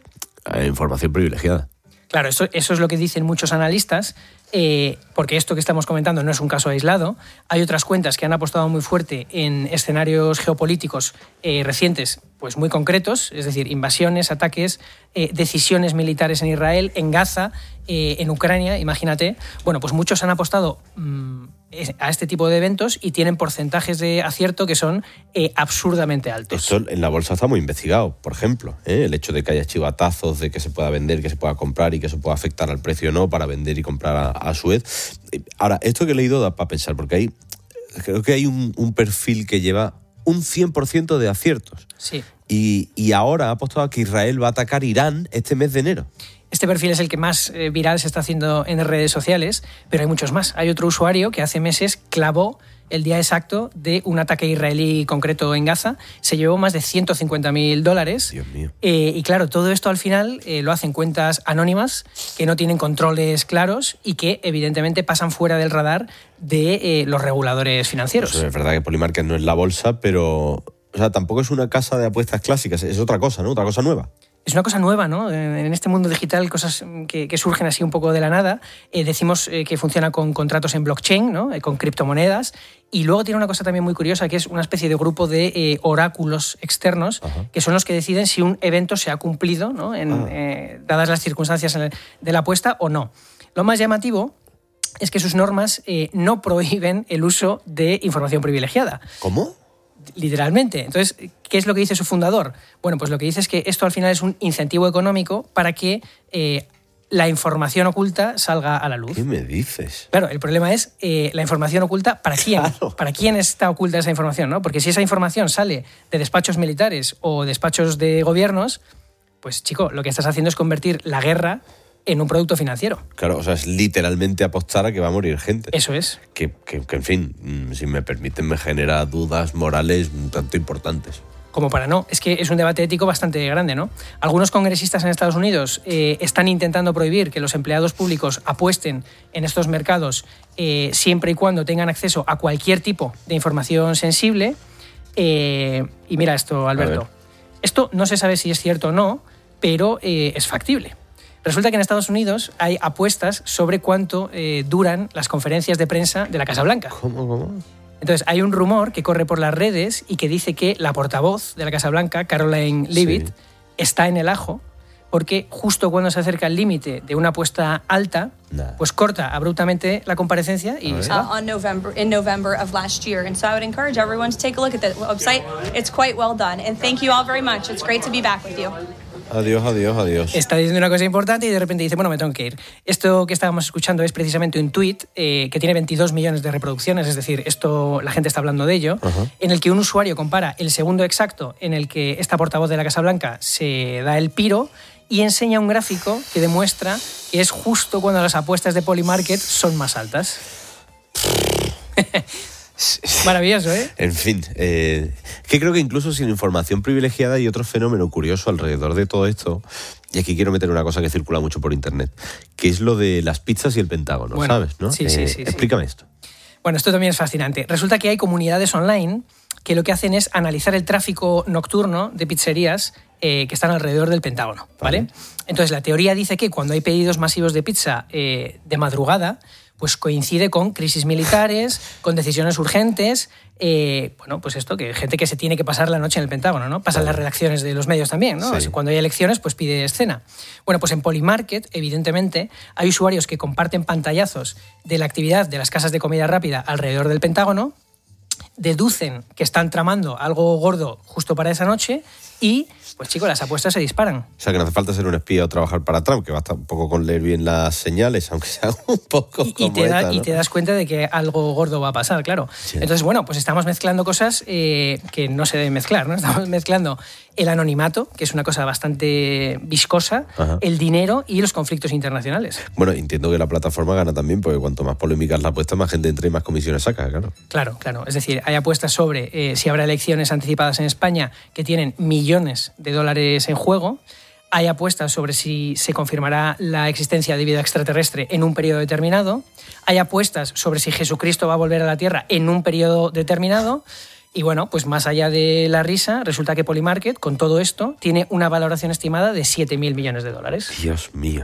Speaker 1: a información privilegiada.
Speaker 15: Claro, eso, eso es lo que dicen muchos analistas, eh, porque esto que estamos comentando no es un caso aislado. Hay otras cuentas que han apostado muy fuerte en escenarios geopolíticos eh, recientes, pues muy concretos, es decir, invasiones, ataques, eh, decisiones militares en Israel, en Gaza, eh, en Ucrania, imagínate. Bueno, pues muchos han apostado mmm, a este tipo de eventos y tienen porcentajes de acierto que son eh, absurdamente altos.
Speaker 1: Esto en la bolsa está muy investigado, por ejemplo, ¿eh? El hecho de que haya chivatazos, de que se pueda vender, que se pueda comprar y que eso pueda afectar al precio o no para vender y comprar a, a su vez. Ahora, esto que he leído da para pensar, porque hay, creo que hay un, un perfil que lleva un cien por ciento de aciertos.
Speaker 15: Sí.
Speaker 1: Y, y ahora ha apostado a que Israel va a atacar Irán este mes de enero.
Speaker 15: Este perfil es el que más eh, viral se está haciendo en redes sociales, pero hay muchos más. Hay otro usuario que hace meses clavó el día exacto de un ataque israelí concreto en Gaza. Se llevó más de ciento cincuenta mil dólares.
Speaker 1: Dios mío.
Speaker 15: Eh, y claro, todo esto al final eh, lo hacen cuentas anónimas que no tienen controles claros y que evidentemente pasan fuera del radar de eh, los reguladores financieros.
Speaker 1: Pues es verdad que Polymarket no es la bolsa, pero o sea, tampoco es una casa de apuestas clásicas, es otra cosa, ¿no? Otra cosa nueva.
Speaker 15: Es una cosa nueva, ¿no? En este mundo digital, cosas que, que surgen así un poco de la nada. Eh, decimos eh, que funciona con contratos en blockchain, ¿no? Eh, con criptomonedas. Y luego tiene una cosa también muy curiosa, que es una especie de grupo de eh, oráculos externos, Ajá. que son los que deciden si un evento se ha cumplido, ¿no? En, ah. eh, dadas las circunstancias de la apuesta o no. Lo más llamativo es que sus normas eh, no prohíben el uso de información privilegiada.
Speaker 1: ¿Cómo?
Speaker 15: Literalmente. Entonces, ¿qué es lo que dice su fundador? Bueno, pues lo que dice es que esto al final es un incentivo económico para que eh, la información oculta salga a la luz.
Speaker 1: ¿Qué me dices?
Speaker 15: Claro, el problema es eh, la información oculta, ¿para quién? Claro. ¿Para quién está oculta esa información? ¿No? Porque si esa información sale de despachos militares o despachos de gobiernos, pues chico, lo que estás haciendo es convertir la guerra en un producto financiero.
Speaker 1: Claro, o sea, es literalmente apostar a que va a morir gente.
Speaker 15: Eso es.
Speaker 1: Que, que, que en fin, si me permiten, me genera dudas morales un tanto importantes.
Speaker 15: Como para no, es que es un debate ético bastante grande, ¿no? Algunos congresistas en Estados Unidos eh, están intentando prohibir que los empleados públicos apuesten en estos mercados eh, siempre y cuando tengan acceso a cualquier tipo de información sensible. Eh, y mira esto, Alberto. Esto no se sabe si es cierto o no, pero eh, es factible. Resulta que en Estados Unidos hay apuestas sobre cuánto eh, duran las conferencias de prensa de la Casa Blanca.
Speaker 1: ¿Cómo, cómo?
Speaker 15: Entonces, hay un rumor que corre por las redes y que dice que la portavoz de la Casa Blanca, Caroline Leavitt, sí. está en el ajo porque justo cuando se acerca al límite de una apuesta alta, nah. pues corta abruptamente la comparecencia y se va.
Speaker 2: Uh, on November, in November of last year. And so I would encourage everyone to take a look at the website. It's quite well done. And thank you all very much. It's great to be back with you.
Speaker 1: Adiós, adiós, adiós.
Speaker 15: Está diciendo una cosa importante y de repente dice, bueno, me tengo que ir. Esto que estábamos escuchando es precisamente un tuit eh, que tiene veintidós millones de reproducciones, es decir, esto la gente está hablando de ello, uh-huh. en el que un usuario compara el segundo exacto en el que esta portavoz de la Casa Blanca se da el piro y enseña un gráfico que demuestra que es justo cuando las apuestas de Polymarket son más altas. Maravilloso, ¿eh?
Speaker 1: En fin, eh, que creo que incluso sin información privilegiada hay otro fenómeno curioso alrededor de todo esto, y aquí quiero meter una cosa que circula mucho por internet, que es lo de las pizzas y el Pentágono, bueno, ¿sabes? ¿No?
Speaker 15: Sí,
Speaker 1: eh,
Speaker 15: sí, sí.
Speaker 1: Explícame
Speaker 15: sí.
Speaker 1: esto.
Speaker 15: Bueno, esto también es fascinante. Resulta que hay comunidades online que lo que hacen es analizar el tráfico nocturno de pizzerías eh, que están alrededor del Pentágono, ¿vale? ¿vale? Entonces, la teoría dice que cuando hay pedidos masivos de pizza eh, de madrugada, pues coincide con crisis militares, con decisiones urgentes, eh, bueno, pues esto, que gente que se tiene que pasar la noche en el Pentágono, ¿no? Pasan las redacciones de los medios también, ¿no? Sí. Cuando hay elecciones, pues pide escena. Bueno, pues en Polymarket, evidentemente, hay usuarios que comparten pantallazos de la actividad de las casas de comida rápida alrededor del Pentágono, deducen que están tramando algo gordo justo para esa noche y, pues chicos, las apuestas se disparan.
Speaker 1: O sea, que no hace falta ser un espía o trabajar para Trump, que basta un poco con leer bien las señales, aunque sea un poco
Speaker 15: y,
Speaker 1: como
Speaker 15: y, te da,
Speaker 1: esta, ¿no?
Speaker 15: y te das cuenta de que algo gordo va a pasar, claro. Sí. Entonces, bueno, pues estamos mezclando cosas eh, que no se deben mezclar, ¿no? Estamos mezclando el anonimato, que es una cosa bastante viscosa, Ajá. el dinero y los conflictos internacionales.
Speaker 1: Bueno, entiendo que la plataforma gana también, porque cuanto más polémicas la apuesta, más gente entra y más comisiones saca, claro.
Speaker 15: Claro, claro. Es decir, hay apuestas sobre eh, si habrá elecciones anticipadas en España que tienen millones de dólares en juego. Hay apuestas sobre si se confirmará la existencia de vida extraterrestre en un periodo determinado. Hay apuestas sobre si Jesucristo va a volver a la Tierra en un periodo determinado. Y bueno, pues más allá de la risa, resulta que Polymarket, con todo esto, tiene una valoración estimada de siete mil millones de dólares.
Speaker 1: Dios mío.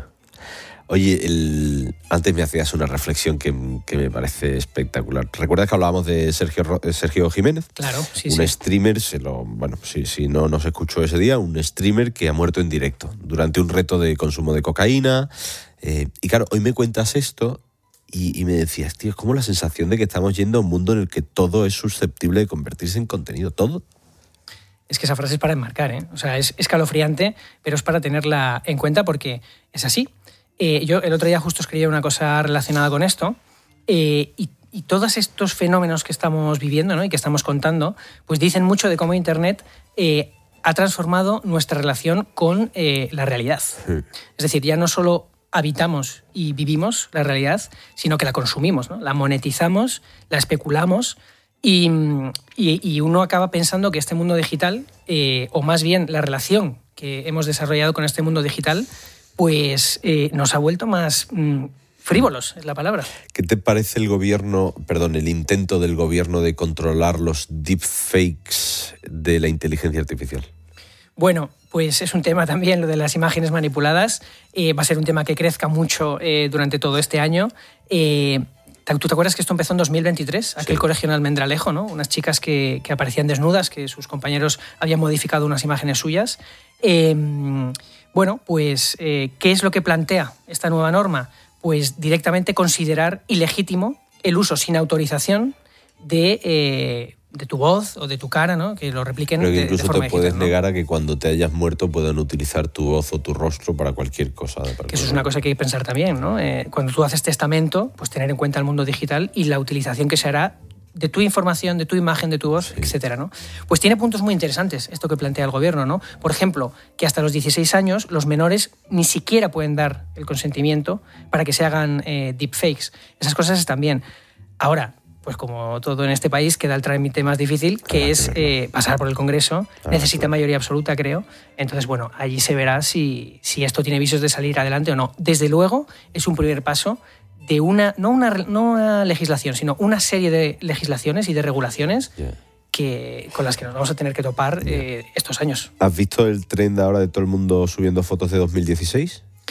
Speaker 1: Oye, el... antes me hacías una reflexión que, que me parece espectacular. ¿Recuerdas que hablábamos de Sergio, Sergio Jiménez?
Speaker 15: Claro, sí,
Speaker 1: un
Speaker 15: sí.
Speaker 1: streamer, se lo, bueno, si, si no nos escuchó ese día, un streamer que ha muerto en directo durante un reto de consumo de cocaína. Eh, y claro, hoy me cuentas esto y, y me decías, tío, es como la sensación de que estamos yendo a un mundo en el que todo es susceptible de convertirse en contenido, todo.
Speaker 15: Es que esa frase es para enmarcar, ¿eh? O sea, es escalofriante, pero es para tenerla en cuenta porque es así. Eh, yo el otro día justo escribí una cosa relacionada con esto eh, y, y todos estos fenómenos que estamos viviendo, ¿no? y que estamos contando, pues dicen mucho de cómo Internet eh, ha transformado nuestra relación con eh, la realidad. Sí. Es decir, ya no solo habitamos y vivimos la realidad, sino que la consumimos, ¿no? La monetizamos, la especulamos y, y, y uno acaba pensando que este mundo digital, eh, o más bien la relación que hemos desarrollado con este mundo digital, pues eh, nos ha vuelto más mmm, frívolos, es la palabra.
Speaker 1: ¿Qué te parece el gobierno, perdón, el intento del gobierno de controlar los deepfakes de la inteligencia artificial?
Speaker 15: Bueno, pues es un tema también, lo de las imágenes manipuladas. Eh, va a ser un tema que crezca mucho eh, durante todo este año. Eh, ¿Tú te acuerdas que esto empezó en dos mil veintitrés? Aquel sí. colegio en Almendralejo, ¿no? Unas chicas que, que aparecían desnudas, que sus compañeros habían modificado unas imágenes suyas. Eh, bueno, pues, eh, ¿qué es lo que plantea esta nueva norma? Pues directamente considerar ilegítimo el uso sin autorización de, eh, de tu voz o de tu cara, ¿no? Que lo repliquen
Speaker 1: Pero que
Speaker 15: de,
Speaker 1: incluso
Speaker 15: de forma
Speaker 1: te puedes
Speaker 15: digital, ¿no?
Speaker 1: negar a que cuando te hayas muerto puedan utilizar tu voz o tu rostro para cualquier cosa. Para
Speaker 15: que eso es una cosa que hay que pensar también, ¿no? Eh, cuando tú haces testamento, pues tener en cuenta el mundo digital y la utilización que se hará de tu información, de tu imagen, de tu voz, sí. etcétera, ¿no? Pues tiene puntos muy interesantes esto que plantea el gobierno, ¿no? Por ejemplo, que hasta los dieciséis años los menores ni siquiera pueden dar el consentimiento para que se hagan eh, deepfakes. Esas cosas están bien. Ahora, pues como todo en este país, queda el trámite más difícil, que ah, es eh, pasar por el Congreso. Ah, Necesita sí. mayoría absoluta, creo. Entonces, bueno, allí se verá si, si esto tiene visos de salir adelante o no. Desde luego, es un primer paso de una no, una, no una legislación, sino una serie de legislaciones y de regulaciones yeah. que, con las que nos vamos a tener que topar yeah. eh, estos años.
Speaker 1: ¿Has visto el trend ahora de todo el mundo subiendo fotos de dos mil dieciséis?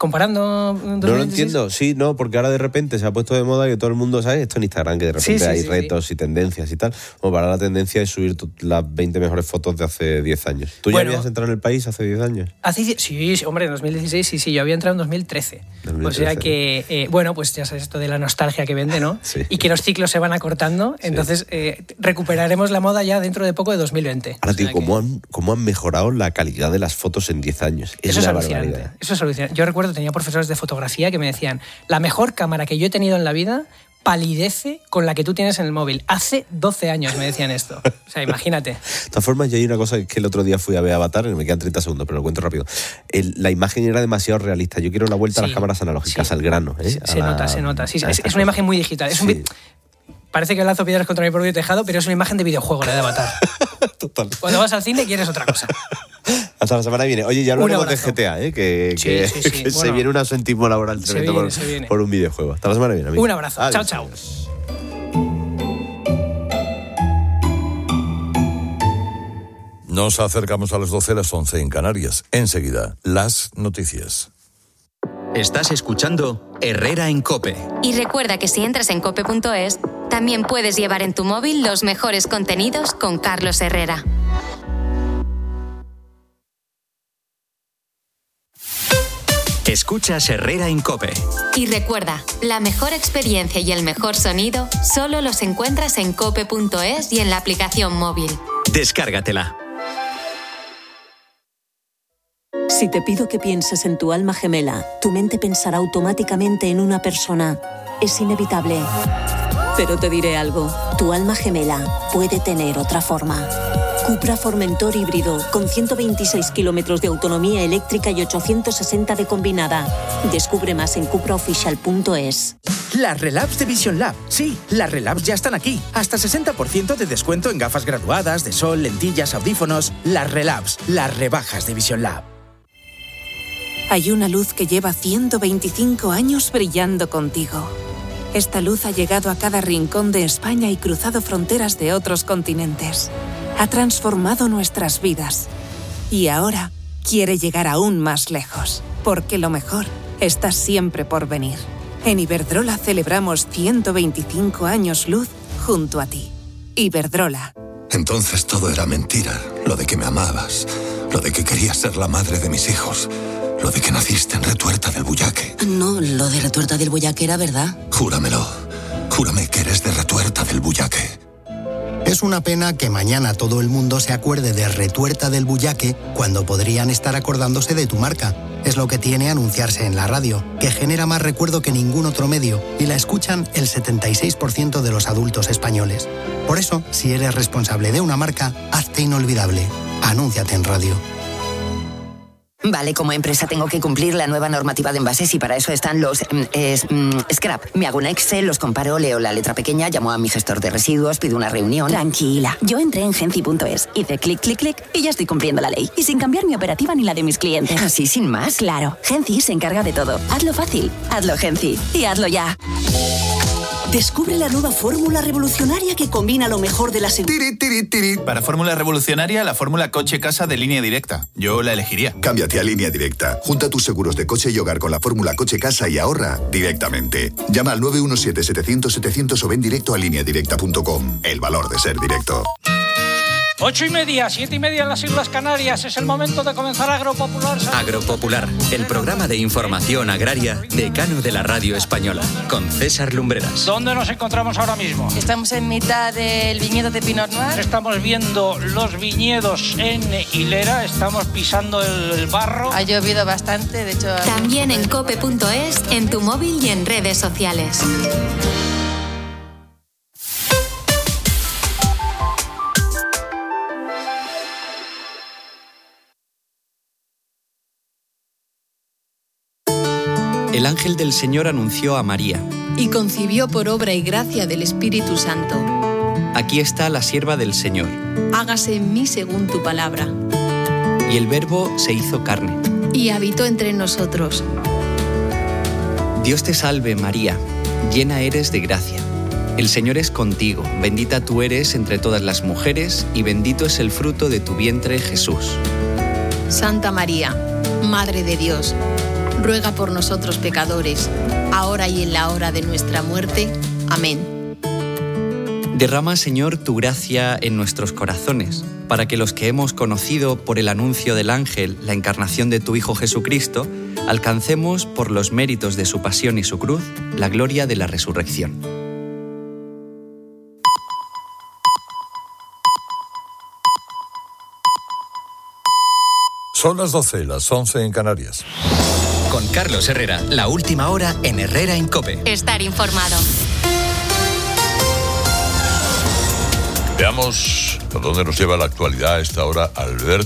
Speaker 15: comparando dos mil dieciséis.
Speaker 1: No lo entiendo, sí, no, porque ahora de repente se ha puesto de moda que todo el mundo sabe esto en Instagram, que de repente
Speaker 15: Sí, sí,
Speaker 1: hay
Speaker 15: sí,
Speaker 1: retos y tendencias y tal. Bueno, para la tendencia es subir tu- las veinte mejores fotos de hace diez años. ¿Tú
Speaker 15: Bueno.
Speaker 1: ya habías entrado en el país hace diez años?
Speaker 15: Hace die- sí, sí, hombre, en dos mil dieciséis sí, sí, yo había entrado en dos mil trece.
Speaker 1: dos mil trece.
Speaker 15: O sea que, eh, bueno, pues ya sabes esto de la nostalgia que vende, ¿no?
Speaker 1: Sí.
Speaker 15: Y que los ciclos se van acortando, entonces eh, recuperaremos la moda ya dentro de poco de dos mil veinte.
Speaker 1: Ahora,
Speaker 15: O sea
Speaker 1: tío, ¿cómo han, cómo han mejorado la calidad de las fotos en diez años? Es
Speaker 15: Eso es
Speaker 1: una
Speaker 15: alucinante.
Speaker 1: barbaridad.
Speaker 15: Eso es alucinante. Yo recuerdo, tenía profesores de fotografía que me decían, la mejor cámara que yo he tenido en la vida palidece con la que tú tienes en el móvil. Hace doce años me decían esto. O sea, imagínate.
Speaker 1: De todas formas, yo hay una cosa que el otro día fui a ver Avatar, me quedan treinta segundos, pero lo cuento rápido. El- la imagen era demasiado realista. Yo quiero la vuelta a
Speaker 15: Sí,
Speaker 1: las cámaras analógicas,
Speaker 15: sí.
Speaker 1: al grano. ¿eh? A
Speaker 15: Se
Speaker 1: la-
Speaker 15: nota, se nota. Sí,
Speaker 1: a
Speaker 15: es,
Speaker 1: esta
Speaker 15: es una
Speaker 1: cosa.
Speaker 15: imagen muy digital. Es un vi- Parece que lanzo piedras contra mi propio tejado, pero es una imagen de videojuego, la de Avatar.
Speaker 1: Total.
Speaker 15: Cuando vas al cine quieres otra cosa.
Speaker 1: Hasta la semana que viene. Oye, ya hablaremos
Speaker 15: Un
Speaker 1: de
Speaker 15: abrazo.
Speaker 1: G T A, ¿eh? que,
Speaker 15: Sí,
Speaker 1: que-
Speaker 15: sí, sí.
Speaker 1: que se
Speaker 15: Bueno,
Speaker 1: viene un asentismo laboral
Speaker 15: se
Speaker 1: tremendo
Speaker 15: viene,
Speaker 1: por,
Speaker 15: se viene.
Speaker 1: por un videojuego. Hasta la semana que viene, amigo.
Speaker 15: Un abrazo.
Speaker 1: Adiós.
Speaker 15: Chao, chao.
Speaker 28: Nos acercamos a las doce, las once en Canarias. Enseguida, las noticias.
Speaker 7: Estás escuchando Herrera en COPE.
Speaker 8: Y recuerda que si entras en cope punto es, también puedes llevar en tu móvil los mejores contenidos con Carlos Herrera.
Speaker 7: Escuchas Herrera en COPE.
Speaker 8: Y recuerda, la mejor experiencia y el mejor sonido solo los encuentras en cope punto es y en la aplicación móvil.
Speaker 7: Descárgatela.
Speaker 3: Si te pido que pienses en tu alma gemela, tu mente pensará automáticamente en una persona. Es inevitable. Pero te diré algo, tu alma gemela puede tener otra forma. Cupra Formentor híbrido, con ciento veintiséis kilómetros de autonomía eléctrica y ochocientos sesenta de combinada. Descubre más en cupra oficial punto es.
Speaker 19: Las Relabs de Vision Lab. Sí, las Relabs ya están aquí. Hasta sesenta por ciento de descuento en gafas graduadas, de sol, lentillas, audífonos. Las Relabs, las rebajas de Vision Lab.
Speaker 22: Hay una luz que lleva ciento veinticinco años brillando contigo. Esta luz ha llegado a cada rincón de España y cruzado fronteras de otros continentes. Ha transformado nuestras vidas. Y ahora quiere llegar aún más lejos, porque lo mejor está siempre por venir. En Iberdrola celebramos ciento veinticinco años luz junto a ti. Iberdrola.
Speaker 18: Entonces todo era mentira. Lo de que me amabas, lo de que querías ser la madre de mis hijos, lo de que naciste en Retuerta del Bullaque.
Speaker 22: No, lo de Retuerta del Bullaque era verdad.
Speaker 18: Júramelo. Júrame que eres de Retuerta del Bullaque.
Speaker 20: Es una pena que mañana todo el mundo se acuerde de Retuerta del Bullaque cuando podrían estar acordándose de tu marca. Es lo que tiene anunciarse en la radio, que genera más recuerdo que ningún otro medio y la escuchan el setenta y seis por ciento de los adultos españoles. Por eso, si eres responsable de una marca, hazte inolvidable. Anúnciate en radio.
Speaker 21: Vale, como empresa tengo que cumplir la nueva normativa de envases y para eso están los mm, es, mm, scrap. Me hago un Excel, los comparo, leo la letra pequeña, llamo a mi gestor de residuos, pido una reunión.
Speaker 24: Tranquila, yo entré en genci punto es, hice clic, clic, clic y ya estoy cumpliendo la ley. Y sin cambiar mi operativa ni la de mis clientes.
Speaker 21: ¿Así sin más?
Speaker 24: Claro, Genci se encarga de todo. Hazlo fácil, hazlo Genci y hazlo ya.
Speaker 3: Descubre la nueva fórmula revolucionaria que combina lo mejor de la seguridad.
Speaker 17: Para fórmula revolucionaria, la fórmula coche-casa de Línea Directa. Yo la elegiría.
Speaker 18: Cámbiate a Línea Directa. Junta tus seguros de coche y hogar con la fórmula coche-casa y ahorra directamente. Llama al nueve uno siete, setecientos, setecientos o ven directo a línea directa punto com. El valor de ser directo.
Speaker 25: Ocho y media, siete y media en las Islas Canarias. Es el momento de comenzar Agropopular.
Speaker 7: Agropopular, el programa de información agraria decano de la radio española, con César Lumbreras.
Speaker 25: ¿Dónde nos encontramos ahora mismo?
Speaker 22: Estamos en mitad del viñedo de Pinot Noir.
Speaker 25: Estamos viendo los viñedos en hilera, estamos pisando el, el barro.
Speaker 22: Ha llovido bastante, de hecho...
Speaker 8: También en cope punto es, en tu móvil y en redes sociales.
Speaker 7: El ángel del Señor anunció a María:
Speaker 22: Y concibió por obra y gracia del Espíritu Santo.
Speaker 7: aquí está la sierva del Señor.
Speaker 22: Hágase en mí según tu palabra.
Speaker 7: Y el Verbo se hizo carne.
Speaker 22: Y habitó entre nosotros.
Speaker 7: Dios te salve, María, llena eres de gracia. El Señor es contigo, bendita tú eres entre todas las mujeres, y bendito es el fruto de tu vientre, Jesús.
Speaker 22: Santa María, Madre de Dios,
Speaker 4: ruega por nosotros pecadores, ahora y en la hora de nuestra muerte. Amén.
Speaker 7: Derrama, Señor, tu gracia en nuestros corazones, para que los que hemos conocido por el anuncio del ángel la encarnación de tu Hijo Jesucristo, alcancemos, por los méritos de su pasión y su cruz, la gloria de la resurrección.
Speaker 28: Son las doce, las once en Canarias.
Speaker 5: Con Carlos Herrera, la última hora en Herrera en COPE.
Speaker 8: Estar informado.
Speaker 28: Veamos a dónde nos lleva la actualidad a esta hora, Alberto.